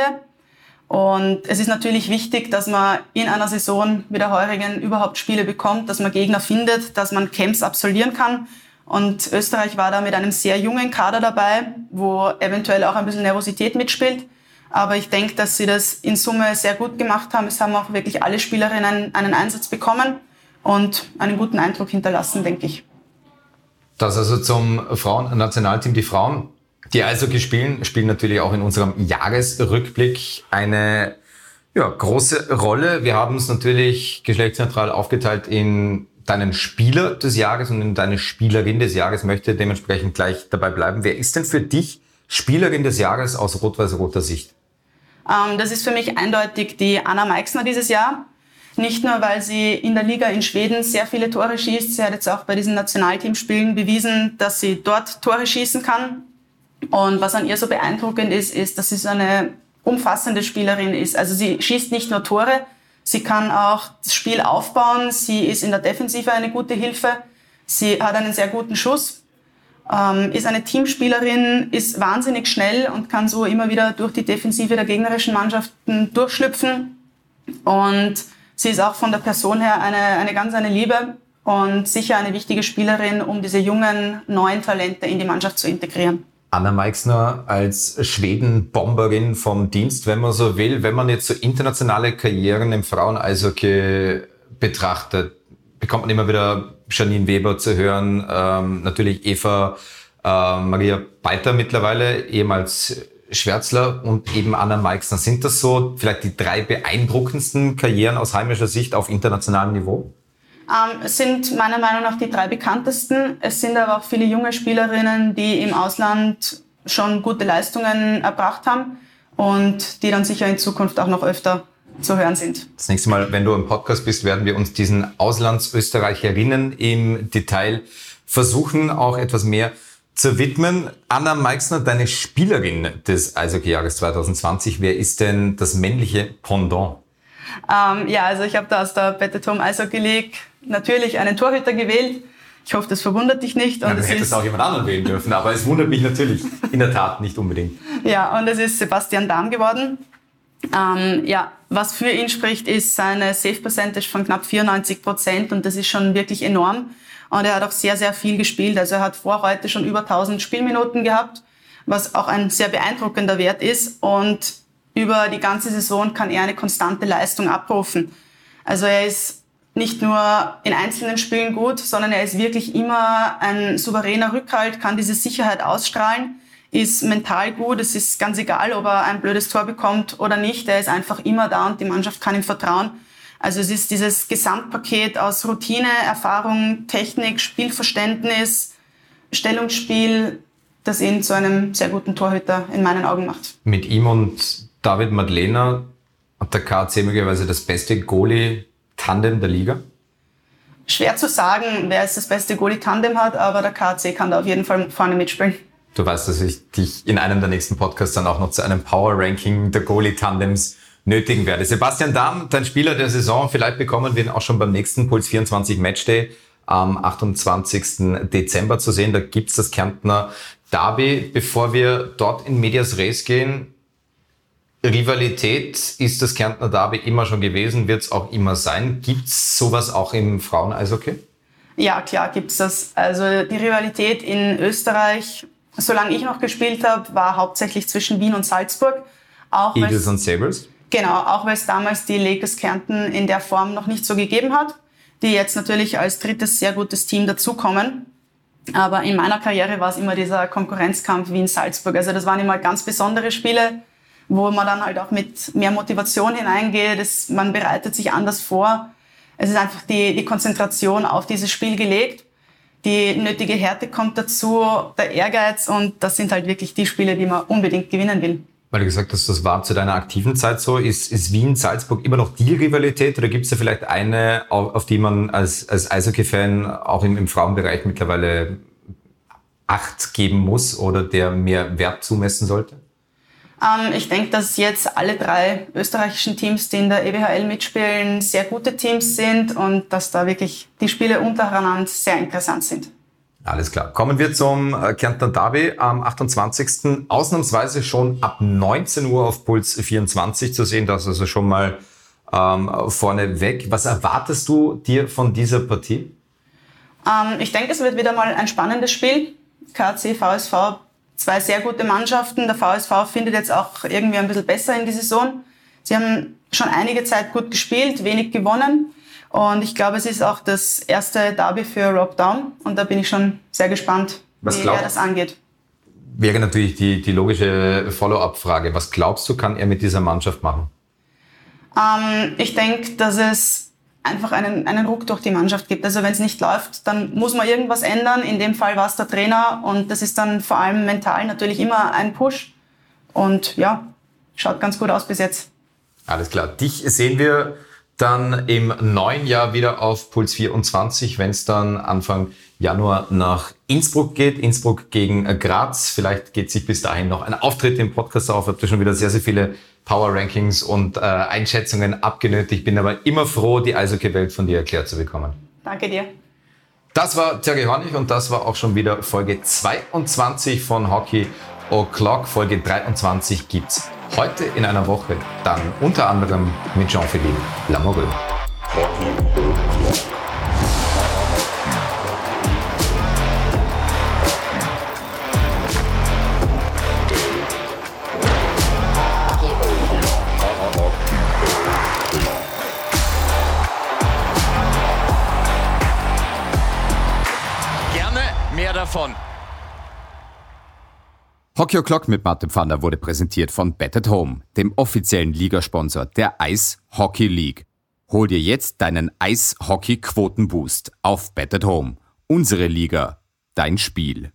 Und es ist natürlich wichtig, dass man in einer Saison wie der heurigen überhaupt Spiele bekommt, dass man Gegner findet, dass man Camps absolvieren kann. Und Österreich war da mit einem sehr jungen Kader dabei, wo eventuell auch ein bisschen Nervosität mitspielt. Aber ich denke, dass sie das in Summe sehr gut gemacht haben. Es haben auch wirklich alle Spielerinnen einen Einsatz bekommen und einen guten Eindruck hinterlassen, denke ich. Das also zum Frauen-Nationalteam. Die Frauen, die Eishockey spielen natürlich auch in unserem Jahresrückblick eine große Rolle. Wir haben es natürlich geschlechtsneutral aufgeteilt in deinen Spieler des Jahres und in deine Spielerin des Jahres. Möchte dementsprechend gleich dabei bleiben. Wer ist denn für dich Spielerin des Jahres aus rot-weiß-roter Sicht? Das ist für mich eindeutig die Anna Meixner dieses Jahr. Nicht nur, weil sie in der Liga in Schweden sehr viele Tore schießt. Sie hat jetzt auch bei diesen Nationalteamspielen bewiesen, dass sie dort Tore schießen kann. Und was an ihr so beeindruckend ist, dass sie so eine umfassende Spielerin ist. Also sie schießt nicht nur Tore, sie kann auch das Spiel aufbauen. Sie ist in der Defensive eine gute Hilfe. Sie hat einen sehr guten Schuss, ist eine Teamspielerin, ist wahnsinnig schnell und kann so immer wieder durch die Defensive der gegnerischen Mannschaften durchschlüpfen. Und sie ist auch von der Person her eine Liebe und sicher eine wichtige Spielerin, um diese jungen, neuen Talente in die Mannschaft zu integrieren. Anna Meixner als Schweden-Bomberin vom Dienst, wenn man so will. Wenn man jetzt so internationale Karrieren im Frauen-Eishockey betrachtet, bekommt man immer wieder Janine Weber zu hören, natürlich Eva Maria Beiter mittlerweile, ehemals Schwärzler und eben Anna Meixner. Sind das so vielleicht die 3 beeindruckendsten Karrieren aus heimischer Sicht auf internationalem Niveau? Es sind meiner Meinung nach die 3 bekanntesten. Es sind aber auch viele junge Spielerinnen, die im Ausland schon gute Leistungen erbracht haben und die dann sicher in Zukunft auch noch öfter zu hören sind. Das nächste Mal, wenn du im Podcast bist, werden wir uns diesen Auslandsösterreicherinnen im Detail versuchen, auch etwas mehr zu widmen. Anna Meixner, deine Spielerin des Eishockey-Jahres 2020. Wer ist denn das männliche Pendant? Also ich habe da aus der Bettetom Eishockey League natürlich einen Torhüter gewählt. Ich hoffe, das verwundert dich nicht. Und du hättest auch jemand anderen wählen dürfen, aber es wundert mich natürlich in der Tat nicht unbedingt. Ja, und es ist Sebastian Dahm geworden. Was für ihn spricht, ist seine Save Percentage von knapp 94% und das ist schon wirklich enorm. Und er hat auch sehr, sehr viel gespielt. Also er hat vor heute schon über 1000 Spielminuten gehabt, was auch ein sehr beeindruckender Wert ist. Und über die ganze Saison kann er eine konstante Leistung abrufen. Also er ist nicht nur in einzelnen Spielen gut, sondern er ist wirklich immer ein souveräner Rückhalt, kann diese Sicherheit ausstrahlen, ist mental gut. Es ist ganz egal, ob er ein blödes Tor bekommt oder nicht. Er ist einfach immer da und die Mannschaft kann ihm vertrauen. Also es ist dieses Gesamtpaket aus Routine, Erfahrung, Technik, Spielverständnis, Stellungsspiel, das ihn zu einem sehr guten Torhüter in meinen Augen macht. Mit ihm und David Madlener hat der KAC möglicherweise das beste Goalie-Tandem der Liga? Schwer zu sagen, wer jetzt das beste Goalie-Tandem hat, aber der KAC kann da auf jeden Fall vorne mitspielen. Du weißt, dass ich dich in einem der nächsten Podcasts dann auch noch zu einem Power-Ranking der Goalie-Tandems nötigen werde. Sebastian Dahm, dein Spieler der Saison, vielleicht bekommen wir ihn auch schon beim nächsten Puls 24 Matchday am 28. Dezember zu sehen. Da gibt's das Kärntner Derby. Bevor wir dort in Medias Res gehen, Rivalität ist das Kärntner Derby immer schon gewesen, wird es auch immer sein. Gibt's sowas auch im Frauen-Eishockey? Ja, klar gibt's das. Also die Rivalität in Österreich, solange ich noch gespielt habe, war hauptsächlich zwischen Wien und Salzburg. Auch Eagles und Sabres? Genau, auch weil es damals die Lakers Kärnten in der Form noch nicht so gegeben hat, die jetzt natürlich als drittes sehr gutes Team dazukommen. Aber in meiner Karriere war es immer dieser Konkurrenzkampf Wien-Salzburg. Also das waren immer ganz besondere Spiele, wo man dann halt auch mit mehr Motivation hineingeht. Man bereitet sich anders vor. Es ist einfach die Konzentration auf dieses Spiel gelegt. Die nötige Härte kommt dazu, der Ehrgeiz und das sind halt wirklich die Spiele, die man unbedingt gewinnen will. Weil du gesagt hast, das war zu deiner aktiven Zeit so. Ist Wien-Salzburg immer noch die Rivalität oder gibt es da vielleicht eine, auf die man als Eishockey-Fan auch im Frauenbereich mittlerweile Acht geben muss oder der mehr Wert zumessen sollte? Ich denke, dass jetzt alle 3 österreichischen Teams, die in der EWHL mitspielen, sehr gute Teams sind und dass da wirklich die Spiele untereinander sehr interessant sind. Alles klar. Kommen wir zum Kärntner Derby am 28. Ausnahmsweise schon ab 19 Uhr auf Puls 24 zu sehen. Das ist also schon mal vorne weg. Was erwartest du dir von dieser Partie? Ich denke, es wird wieder mal ein spannendes Spiel. KC, VSV, 2 sehr gute Mannschaften. Der VSV findet jetzt auch irgendwie ein bisschen besser in die Saison. Sie haben schon einige Zeit gut gespielt, wenig gewonnen. Und ich glaube, es ist auch das erste Derby für Rob Daum. Und da bin ich schon sehr gespannt, wie er das angeht. Wäre natürlich die logische Follow-up-Frage. Was glaubst du, kann er mit dieser Mannschaft machen? Ich denke, dass es einfach einen Ruck durch die Mannschaft gibt. Also wenn es nicht läuft, dann muss man irgendwas ändern. In dem Fall war es der Trainer. Und das ist dann vor allem mental natürlich immer ein Push. Und ja, schaut ganz gut aus bis jetzt. Alles klar. Dich sehen wir dann im neuen Jahr wieder auf Puls 24, wenn es dann Anfang Januar nach Innsbruck geht. Innsbruck gegen Graz. Vielleicht geht sich bis dahin noch ein Auftritt im Podcast auf. Habt ihr schon wieder sehr, sehr viele Power-Rankings und Einschätzungen abgenötigt. Ich bin aber immer froh, die Eishockey-Welt von dir erklärt zu bekommen. Danke dir. Das war Sergei Hornig und das war auch schon wieder Folge 22 von Hockey O'Clock. Folge 23 gibt's heute in einer Woche, dann unter anderem mit Jean-Philippe Lamoureux. Gerne mehr davon. Hockey O'Clock mit Martin Pfanner wurde präsentiert von Bet@Home, dem offiziellen Ligasponsor der Ice Hockey League. Hol dir jetzt deinen Ice Hockey Quotenboost auf Bet@Home. Unsere Liga, dein Spiel.